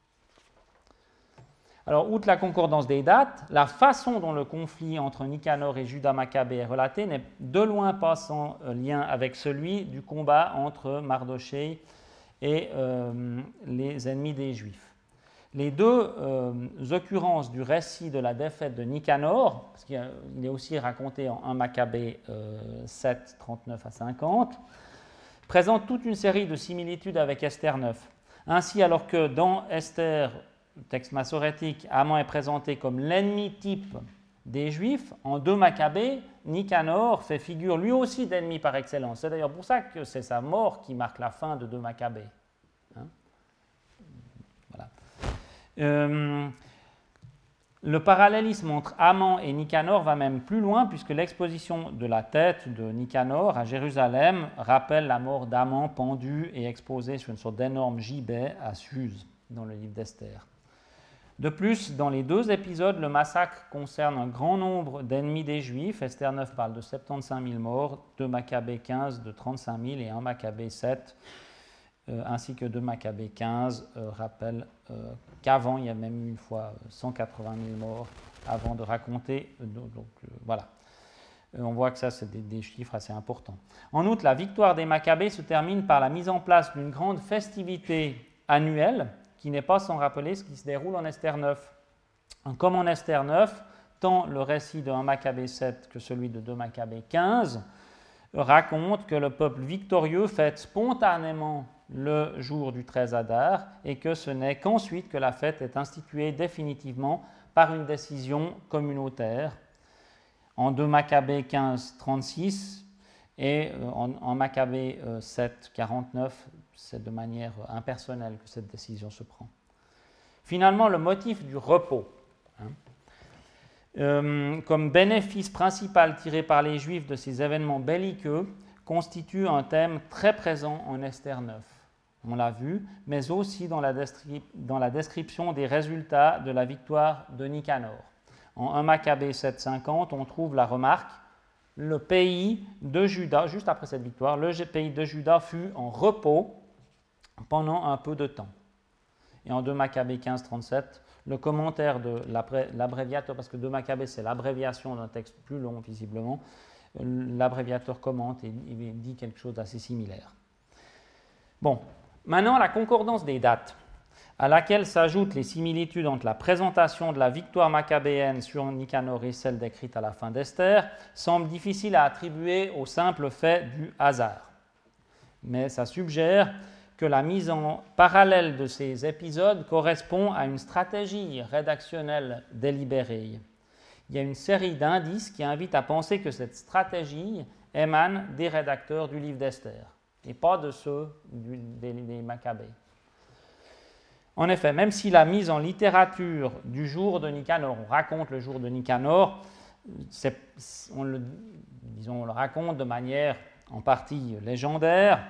Alors, outre la concordance des dates, la façon dont le conflit entre Nicanor et Juda Maccabée est relaté n'est de loin pas sans lien avec celui du combat entre Mardochée et euh, les ennemis des Juifs. Les deux euh, occurrences du récit de la défaite de Nicanor, parce qu'il est aussi raconté en un Maccabée euh, sept, trente-neuf à cinquante, présentent toute une série de similitudes avec Esther neuf. Ainsi, alors que dans Esther, texte massorétique, Haman est présenté comme l'ennemi type des Juifs, en deux Maccabées, Nicanor fait figure lui aussi d'ennemi par excellence. C'est d'ailleurs pour ça que c'est sa mort qui marque la fin de deux Maccabées. Hein? Voilà. Euh, le parallélisme entre Haman et Nicanor va même plus loin, puisque l'exposition de la tête de Nicanor à Jérusalem rappelle la mort d'Haman pendu et exposé sur une sorte d'énorme gibet à Suse, dans le livre d'Esther. De plus, dans les deux épisodes, le massacre concerne un grand nombre d'ennemis des Juifs. Esther neuf parle de soixante-quinze mille morts, deux Maccabées quinze de trente-cinq mille et un Maccabée sept, euh, ainsi que deux Maccabée quinze, euh, rappellent euh, qu'avant, il y a même eu une fois cent quatre-vingt mille morts avant de raconter. Euh, donc, euh, voilà. Euh, on voit que ça, c'est des, des chiffres assez importants. En outre, la victoire des Maccabées se termine par la mise en place d'une grande festivité annuelle, qui n'est pas sans rappeler ce qui se déroule en Esther neuf. Comme en Esther neuf, tant le récit de un Maccabée sept que celui de deux Maccabée quinze racontent que le peuple victorieux fête spontanément le jour du treize Adar et que ce n'est qu'ensuite que la fête est instituée définitivement par une décision communautaire. En deux Maccabée quinze trente-six et en, en Maccabée sept quarante-neuf, c'est de manière impersonnelle que cette décision se prend. Finalement, le motif du repos, hein, euh, comme bénéfice principal tiré par les Juifs de ces événements belliqueux, constitue un thème très présent en Esther neuf. On l'a vu, mais aussi dans la, descri- dans la description des résultats de la victoire de Nicanor. En un Maccabée sept cinquante, on trouve la remarque: le pays de Juda, juste après cette victoire, le pays de Juda fut en repos pendant un peu de temps. Et en deux Maccabée quinze trente-sept, le commentaire de l'abréviateur, parce que deux Maccabée c'est l'abréviation d'un texte plus long visiblement, l'abréviateur commente et il dit quelque chose d'assez similaire. Bon, maintenant la concordance des dates, à laquelle s'ajoutent les similitudes entre la présentation de la victoire maccabéenne sur Nicanor et celle décrite à la fin d'Esther, semble difficile à attribuer au simple fait du hasard. Mais ça suggère que la mise en parallèle de ces épisodes correspond à une stratégie rédactionnelle délibérée. Il y a une série d'indices qui invitent à penser que cette stratégie émane des rédacteurs du livre d'Esther et pas de ceux du, des, des Maccabées. En effet, même si la mise en littérature du jour de Nicanor, on raconte le jour de Nicanor, c'est, on, le, disons, on le raconte de manière en partie légendaire.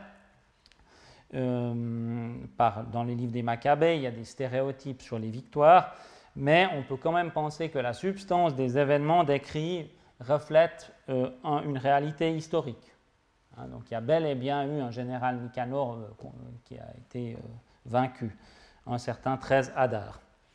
Euh, par, dans les livres des Maccabées, il y a des stéréotypes sur les victoires, mais on peut quand même penser que la substance des événements décrits reflète euh, un, une réalité historique. Hein, donc il y a bel et bien eu un général Nicanor euh, qui a été euh, vaincu, un certain treize Adar.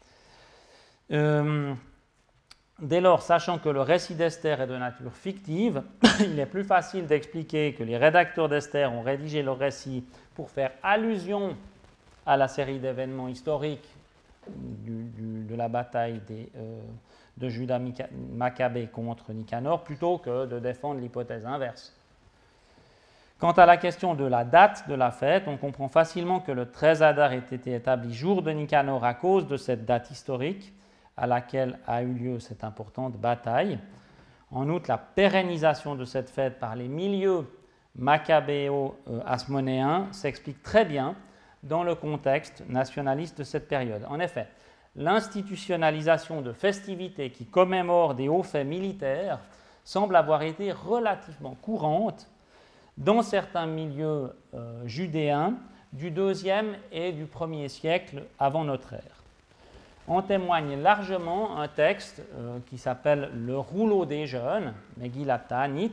Euh, dès lors, sachant que le récit d'Esther est de nature fictive, il est plus facile d'expliquer que les rédacteurs d'Esther ont rédigé le récit pour faire allusion à la série d'événements historiques du, du, de la bataille des, euh, de Judas Maccabée contre Nicanor, plutôt que de défendre l'hypothèse inverse. Quant à la question de la date de la fête, on comprend facilement que le treize Adar ait été établi jour de Nicanor à cause de cette date historique à laquelle a eu lieu cette importante bataille. En outre, la pérennisation de cette fête par les milieux maccabéo-hasmonéens s'explique très bien dans le contexte nationaliste de cette période. En effet, l'institutionnalisation de festivités qui commémorent des hauts faits militaires semble avoir été relativement courante dans certains milieux euh, judéens du deuxième et du premier siècle avant notre ère. En témoigne largement un texte euh, qui s'appelle « Le rouleau des jeûnes », Megillat Ta'anit,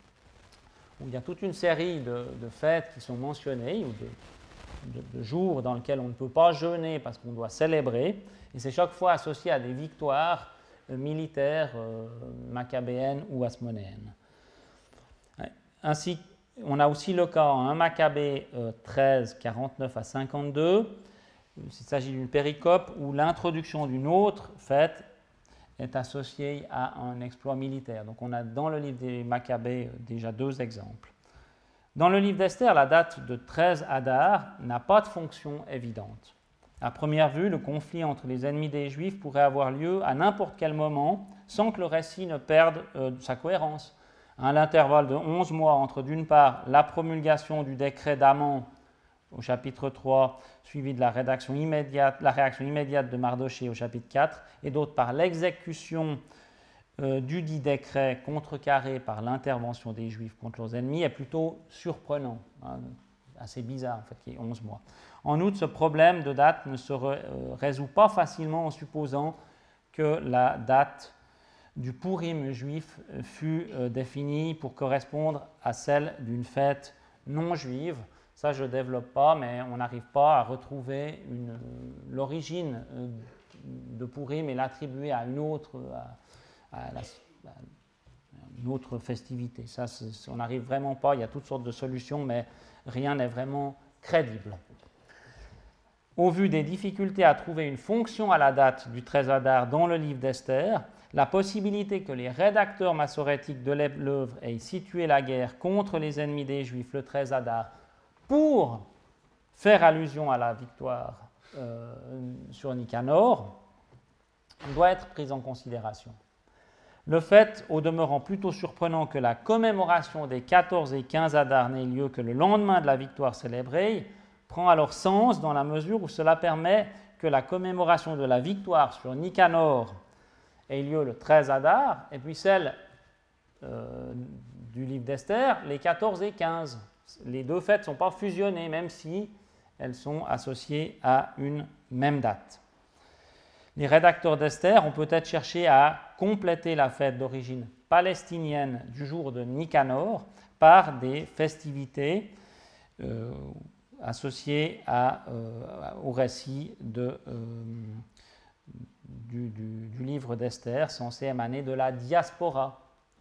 où il y a toute une série de, de fêtes qui sont mentionnées, ou de, de, de jours dans lesquels on ne peut pas jeûner parce qu'on doit célébrer, et c'est chaque fois associé à des victoires euh, militaires euh, maccabéennes ou hasmonéennes. Ainsi, on a aussi le cas en un Maccabée euh, treize, quarante-neuf à cinquante-deux. Il s'agit d'une péricope où l'introduction d'une autre fête est associée à un exploit militaire. Donc on a dans le livre des Maccabées déjà deux exemples. Dans le livre d'Esther, la date de treize Adar n'a pas de fonction évidente. À première vue, le conflit entre les ennemis des Juifs pourrait avoir lieu à n'importe quel moment sans que le récit ne perde euh, sa cohérence. À l'intervalle de onze mois entre, d'une part, la promulgation du décret d'Aman au chapitre trois, suivi de la, rédaction immédiate, la réaction immédiate de Mardochée au chapitre quatre, et d'autre part, l'exécution euh, du dit décret contrecarré par l'intervention des Juifs contre leurs ennemis, est plutôt surprenant, hein, assez bizarre en fait, qu'il y ait onze mois. En outre, ce problème de date ne se re, euh, résout pas facilement en supposant que la date du Pourim juif fut euh, définie pour correspondre à celle d'une fête non juive. Ça, je ne développe pas, mais on n'arrive pas à retrouver une, l'origine euh, de Pourim et l'attribuer à une autre, à, à la, à une autre festivité. Ça, c'est, on n'arrive vraiment pas. Il y a toutes sortes de solutions, mais rien n'est vraiment crédible. Au vu des difficultés à trouver une fonction à la date du treize Adar dans le livre d'Esther, la possibilité que les rédacteurs massorétiques de l'œuvre aient situé la guerre contre les ennemis des Juifs le treize Adar pour faire allusion à la victoire euh, sur Nicanor doit être prise en considération. Le fait, au demeurant plutôt surprenant que la commémoration des quatorze et quinze Adar n'ait lieu que le lendemain de la victoire célébrée, prend alors sens dans la mesure où cela permet que la commémoration de la victoire sur Nicanor ait lieu le treize Adar, et puis celle euh, du livre d'Esther, les quatorze et quinze. Les deux fêtes ne sont pas fusionnées, même si elles sont associées à une même date. Les rédacteurs d'Esther ont peut-être cherché à compléter la fête d'origine palestinienne du jour de Nicanor par des festivités euh, associées à, euh, au récit de, euh, du, du, du livre d'Esther, censé émaner de la diaspora,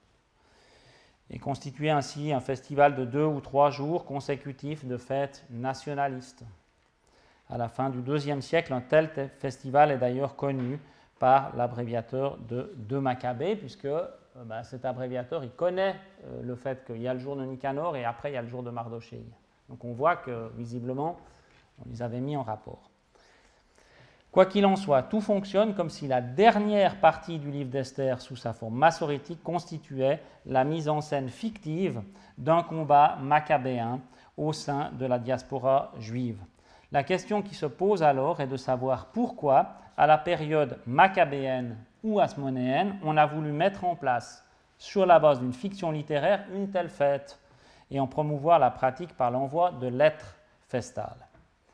et constituer ainsi un festival de deux ou trois jours consécutifs de fêtes nationalistes. À la fin du deuxième siècle, un tel festival est d'ailleurs connu par l'abréviateur de, de Maccabée, puisque euh, bah, cet abréviateur il connaît euh, le fait qu'il y a le jour de Nicanor et après il y a le jour de Mardochée. Donc on voit que visiblement On les avait mis en rapport. Quoi qu'il en soit, tout fonctionne comme si la dernière partie du livre d'Esther, sous sa forme massorétique, constituait la mise en scène fictive d'un combat maccabéen au sein de la diaspora juive. La question qui se pose alors est de savoir pourquoi, à la période maccabéenne ou hasmonéenne, on a voulu mettre en place, sur la base d'une fiction littéraire, une telle fête et en promouvoir la pratique par l'envoi de lettres festales.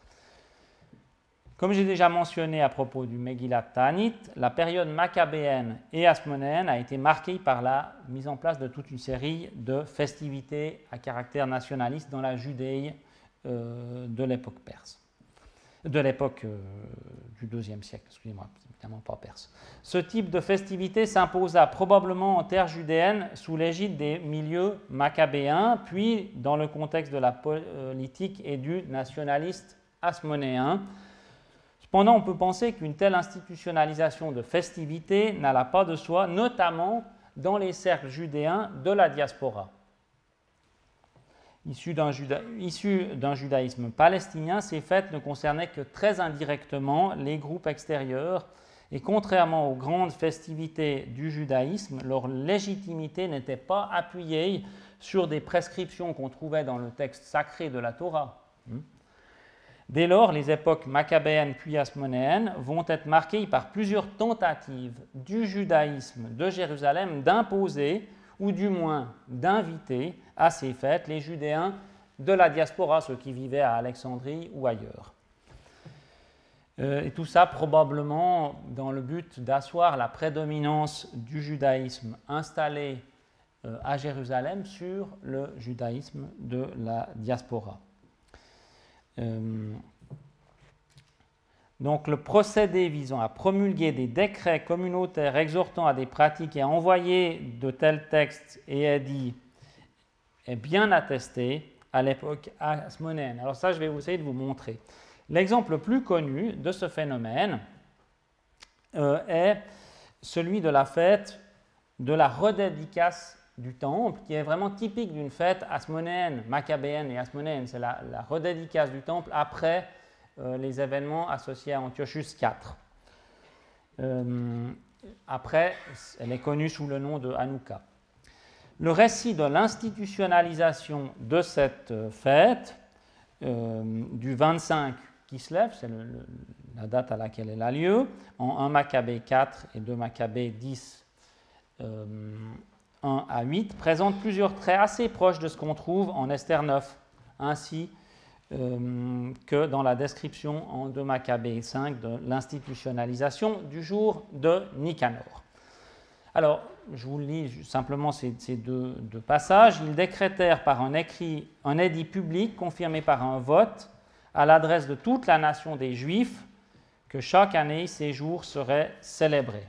Comme j'ai déjà mentionné à propos du Megillat Ta'anit, la période maccabéenne et hasmonéenne a été marquée par la mise en place de toute une série de festivités à caractère nationaliste dans la Judée euh, de l'époque perse, de l'époque euh, du deuxième siècle, excusez-moi, évidemment pas perse. Ce type de festivité s'imposa probablement en terre judéenne sous l'égide des milieux maccabéens, puis dans le contexte de la politique et du nationaliste hasmonéen. Cependant, on peut penser qu'une telle institutionnalisation de festivités n'alla pas de soi, notamment dans les cercles judéens de la diaspora. Issus d'un, juda... Issus d'un judaïsme palestinien, ces fêtes ne concernaient que très indirectement les groupes extérieurs, et contrairement aux grandes festivités du judaïsme, leur légitimité n'était pas appuyée sur des prescriptions qu'on trouvait dans le texte sacré de la Torah. Dès lors, les époques maccabéennes puis hasmonéennes vont être marquées par plusieurs tentatives du judaïsme de Jérusalem d'imposer, ou du moins d'inviter à ces fêtes les Judéens de la diaspora, ceux qui vivaient à Alexandrie ou ailleurs. Euh, et tout ça probablement dans le but d'asseoir la prédominance du judaïsme installé euh, à Jérusalem sur le judaïsme de la diaspora. Euh, donc le procédé visant à promulguer des décrets communautaires exhortant à des pratiques et à envoyer de tels textes et édits est bien attesté à l'époque hasmonéenne. Alors ça, je vais essayer de vous montrer. L'exemple le plus connu de ce phénomène euh, est celui de la fête de la redédicace du temple, qui est vraiment typique d'une fête hasmonéenne, maccabéenne et hasmonéenne. C'est la, la redédicace du temple après euh, les événements associés à Antiochus quatre. Euh, après, elle est connue sous le nom de Hanouka. Le récit de l'institutionnalisation de cette fête, euh, du vingt-cinq Kislev, c'est le, le, la date à laquelle elle a lieu, en un Maccabée quatre et deux Maccabée dix, euh, un à huit, présente plusieurs traits assez proches de ce qu'on trouve en Esther neuf, ainsi euh, que dans la description en deux Maccabée cinq de l'institutionnalisation du jour de Nicanor. Alors, je vous lis simplement ces, ces deux, deux passages. Ils décrétèrent par un, écrit, un édit public confirmé par un vote à l'adresse de toute la nation des Juifs que chaque année ces jours seraient célébrés.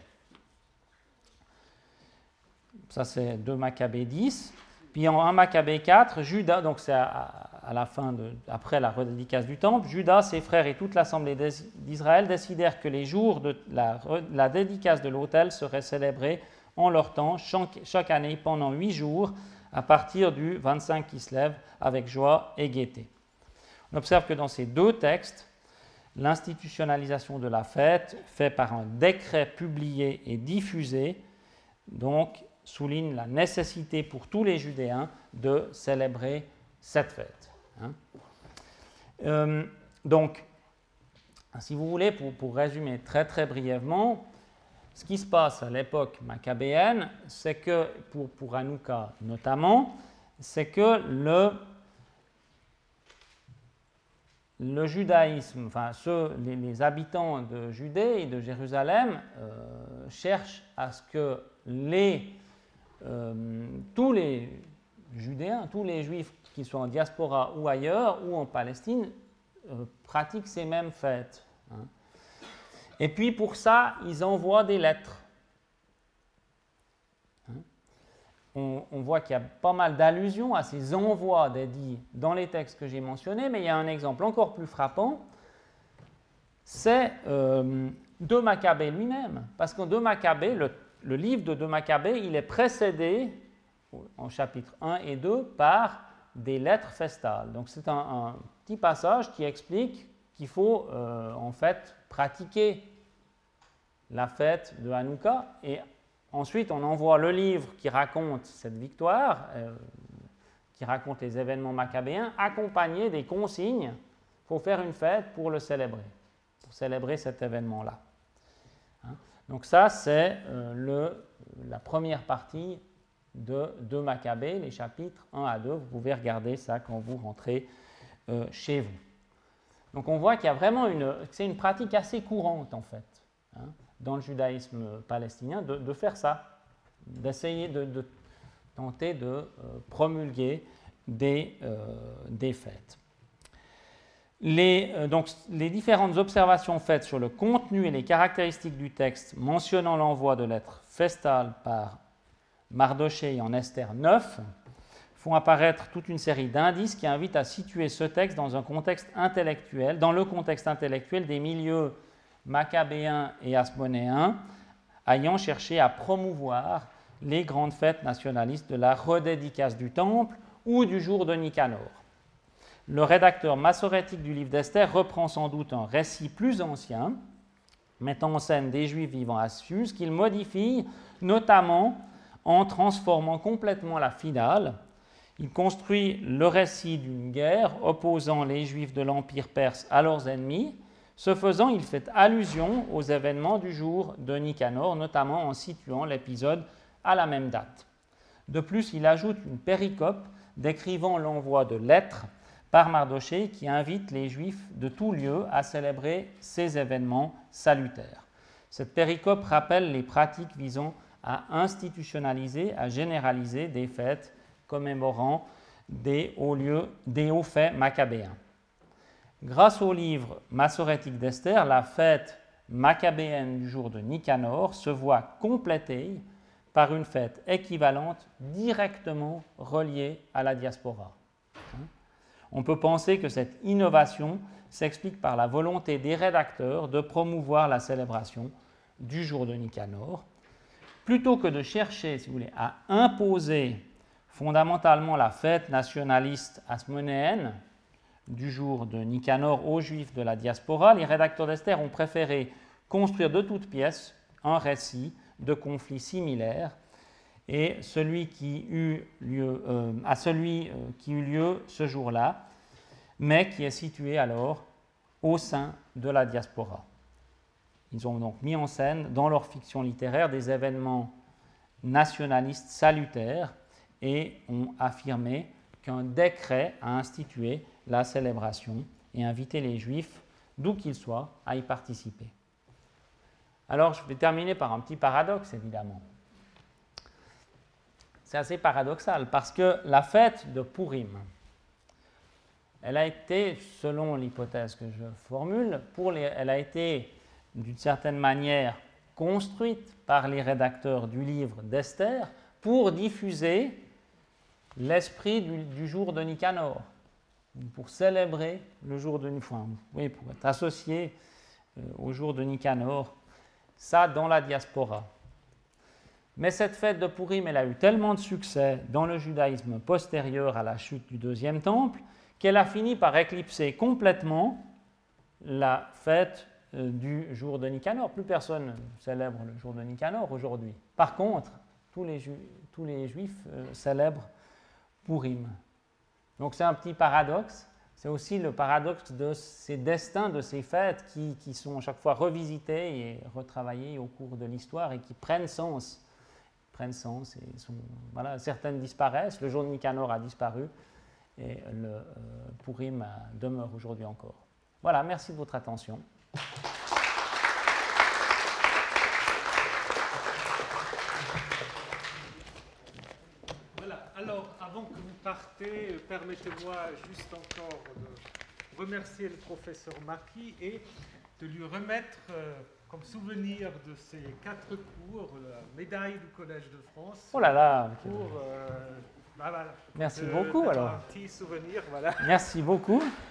Ça, c'est deux Maccabée dix. Puis en un Maccabée quatre, Judas, donc c'est à, à la fin, de, après la redédicace du temple, Judas, ses frères et toute l'assemblée d'Israël décidèrent que les jours de la, la dédicace de l'autel seraient célébrés en leur temps, chaque, chaque année pendant huit jours, à partir du vingt-cinq Kislev, avec joie et gaieté. On observe que dans ces deux textes, l'institutionnalisation de la fête, faite par un décret publié et diffusé, donc souligne la nécessité pour tous les Judéens de célébrer cette fête. Hein. Euh, donc, si vous voulez, pour, pour résumer très très brièvement, ce qui se passe à l'époque maccabéenne, c'est que, pour, pour Hanouka notamment, c'est que le, le judaïsme, enfin ceux, les, les habitants de Judée et de Jérusalem euh, cherchent à ce que les, euh, tous les Judéens, tous les Juifs qui sont en diaspora ou ailleurs, ou en Palestine, euh, pratiquent ces mêmes fêtes. Hein. Et puis pour ça, ils envoient des lettres. Hein. On, on voit qu'il y a pas mal d'allusions à ces envois d'édits dans les textes que j'ai mentionnés, mais il y a un exemple encore plus frappant, c'est euh, deux Maccabée lui-même. Parce qu'en deux Maccabée, le, le livre de deux Maccabée, il est précédé, en chapitre un et deux, par des lettres festales. Donc c'est un, un petit passage qui explique qu'il faut euh, en fait pratiquer la fête de Hanouka, et ensuite on envoie le livre qui raconte cette victoire, euh, qui raconte les événements maccabéens, accompagné des consignes. Il faut faire une fête pour le célébrer, pour célébrer cet événement-là. Hein? Donc ça, c'est euh, le, la première partie de, de Maccabée, les chapitres un à deux. Vous pouvez regarder ça quand vous rentrez euh, chez vous. Donc on voit qu'il y a vraiment une, c'est une pratique assez courante en fait, hein, dans le judaïsme palestinien, de, de faire ça, d'essayer de, de tenter de euh, promulguer des, euh, des fêtes. Les, euh, donc, les différentes observations faites sur le contenu et les caractéristiques du texte mentionnant l'envoi de lettres festales par Mardochée en Esther neuf font apparaître toute une série d'indices qui invitent à situer ce texte dans un contexte intellectuel, dans le contexte intellectuel des milieux maccabéens et hasmonéens ayant cherché à promouvoir les grandes fêtes nationalistes de la redédicace du temple ou du jour de Nicanor. Le rédacteur massorétique du livre d'Esther reprend sans doute un récit plus ancien, mettant en scène des Juifs vivant à Suse, qu'il modifie notamment en transformant complètement la finale. Il construit le récit d'une guerre opposant les Juifs de l'Empire perse à leurs ennemis. Ce faisant, il fait allusion aux événements du jour de Nicanor, notamment en situant l'épisode à la même date. De plus, il ajoute une péricope décrivant l'envoi de lettres par Mardochée qui invite les Juifs de tout lieu à célébrer ces événements salutaires. Cette péricope rappelle les pratiques visant à institutionnaliser, à généraliser des fêtes commémorant des hauts, lieux, des hauts faits maccabéens. Grâce au livre massorétique d'Esther, la fête maccabéenne du jour de Nicanor se voit complétée par une fête équivalente directement reliée à la diaspora. On peut penser que cette innovation s'explique par la volonté des rédacteurs de promouvoir la célébration du jour de Nicanor, plutôt que de chercher, si vous voulez, à imposer fondamentalement la fête nationaliste hasmonéenne du jour de Nicanor aux Juifs de la diaspora. Les rédacteurs d'Esther ont préféré construire de toutes pièces un récit de conflits similaires et celui qui eut lieu, euh, à celui euh, qui eut lieu ce jour-là, mais qui est situé alors au sein de la diaspora. Ils ont donc mis en scène dans leur fiction littéraire des événements nationalistes salutaires et ont affirmé qu'un décret a institué la célébration et invité les Juifs, d'où qu'ils soient, à y participer. Alors, je vais terminer par un petit paradoxe, évidemment. C'est assez paradoxal, parce que la fête de Purim, elle a été, selon l'hypothèse que je formule, pour les, elle a été, d'une certaine manière, construite par les rédacteurs du livre d'Esther pour diffuser l'esprit du, du jour de Nicanor, pour célébrer le jour de Nicanor, oui, pour être associé euh, au jour de Nicanor, ça dans la diaspora. Mais cette fête de Purim, elle a eu tellement de succès dans le judaïsme postérieur à la chute du deuxième temple qu'elle a fini par éclipser complètement la fête euh, du jour de Nicanor. Plus personne ne célèbre le jour de Nicanor aujourd'hui. Par contre, tous les, ju- tous les juifs euh, célèbrent Purim. Donc c'est un petit paradoxe. C'est aussi le paradoxe de ces destins, de ces fêtes qui, qui sont à chaque fois revisités et retravaillés au cours de l'histoire et qui prennent sens. prennent sens et sont, voilà, certaines disparaissent. Le jour de Nicanor a disparu et le euh, Purim demeure aujourd'hui encore. Voilà, merci de votre attention. Voilà, alors avant que vous partez, permettez-moi juste encore de remercier le professeur Marquis et de lui remettre euh, comme souvenir de ces quatre cours, la médaille du Collège de France. Oh là là. Pour, euh, bah voilà, Merci de, beaucoup de alors. Un petit souvenir, voilà. Merci beaucoup.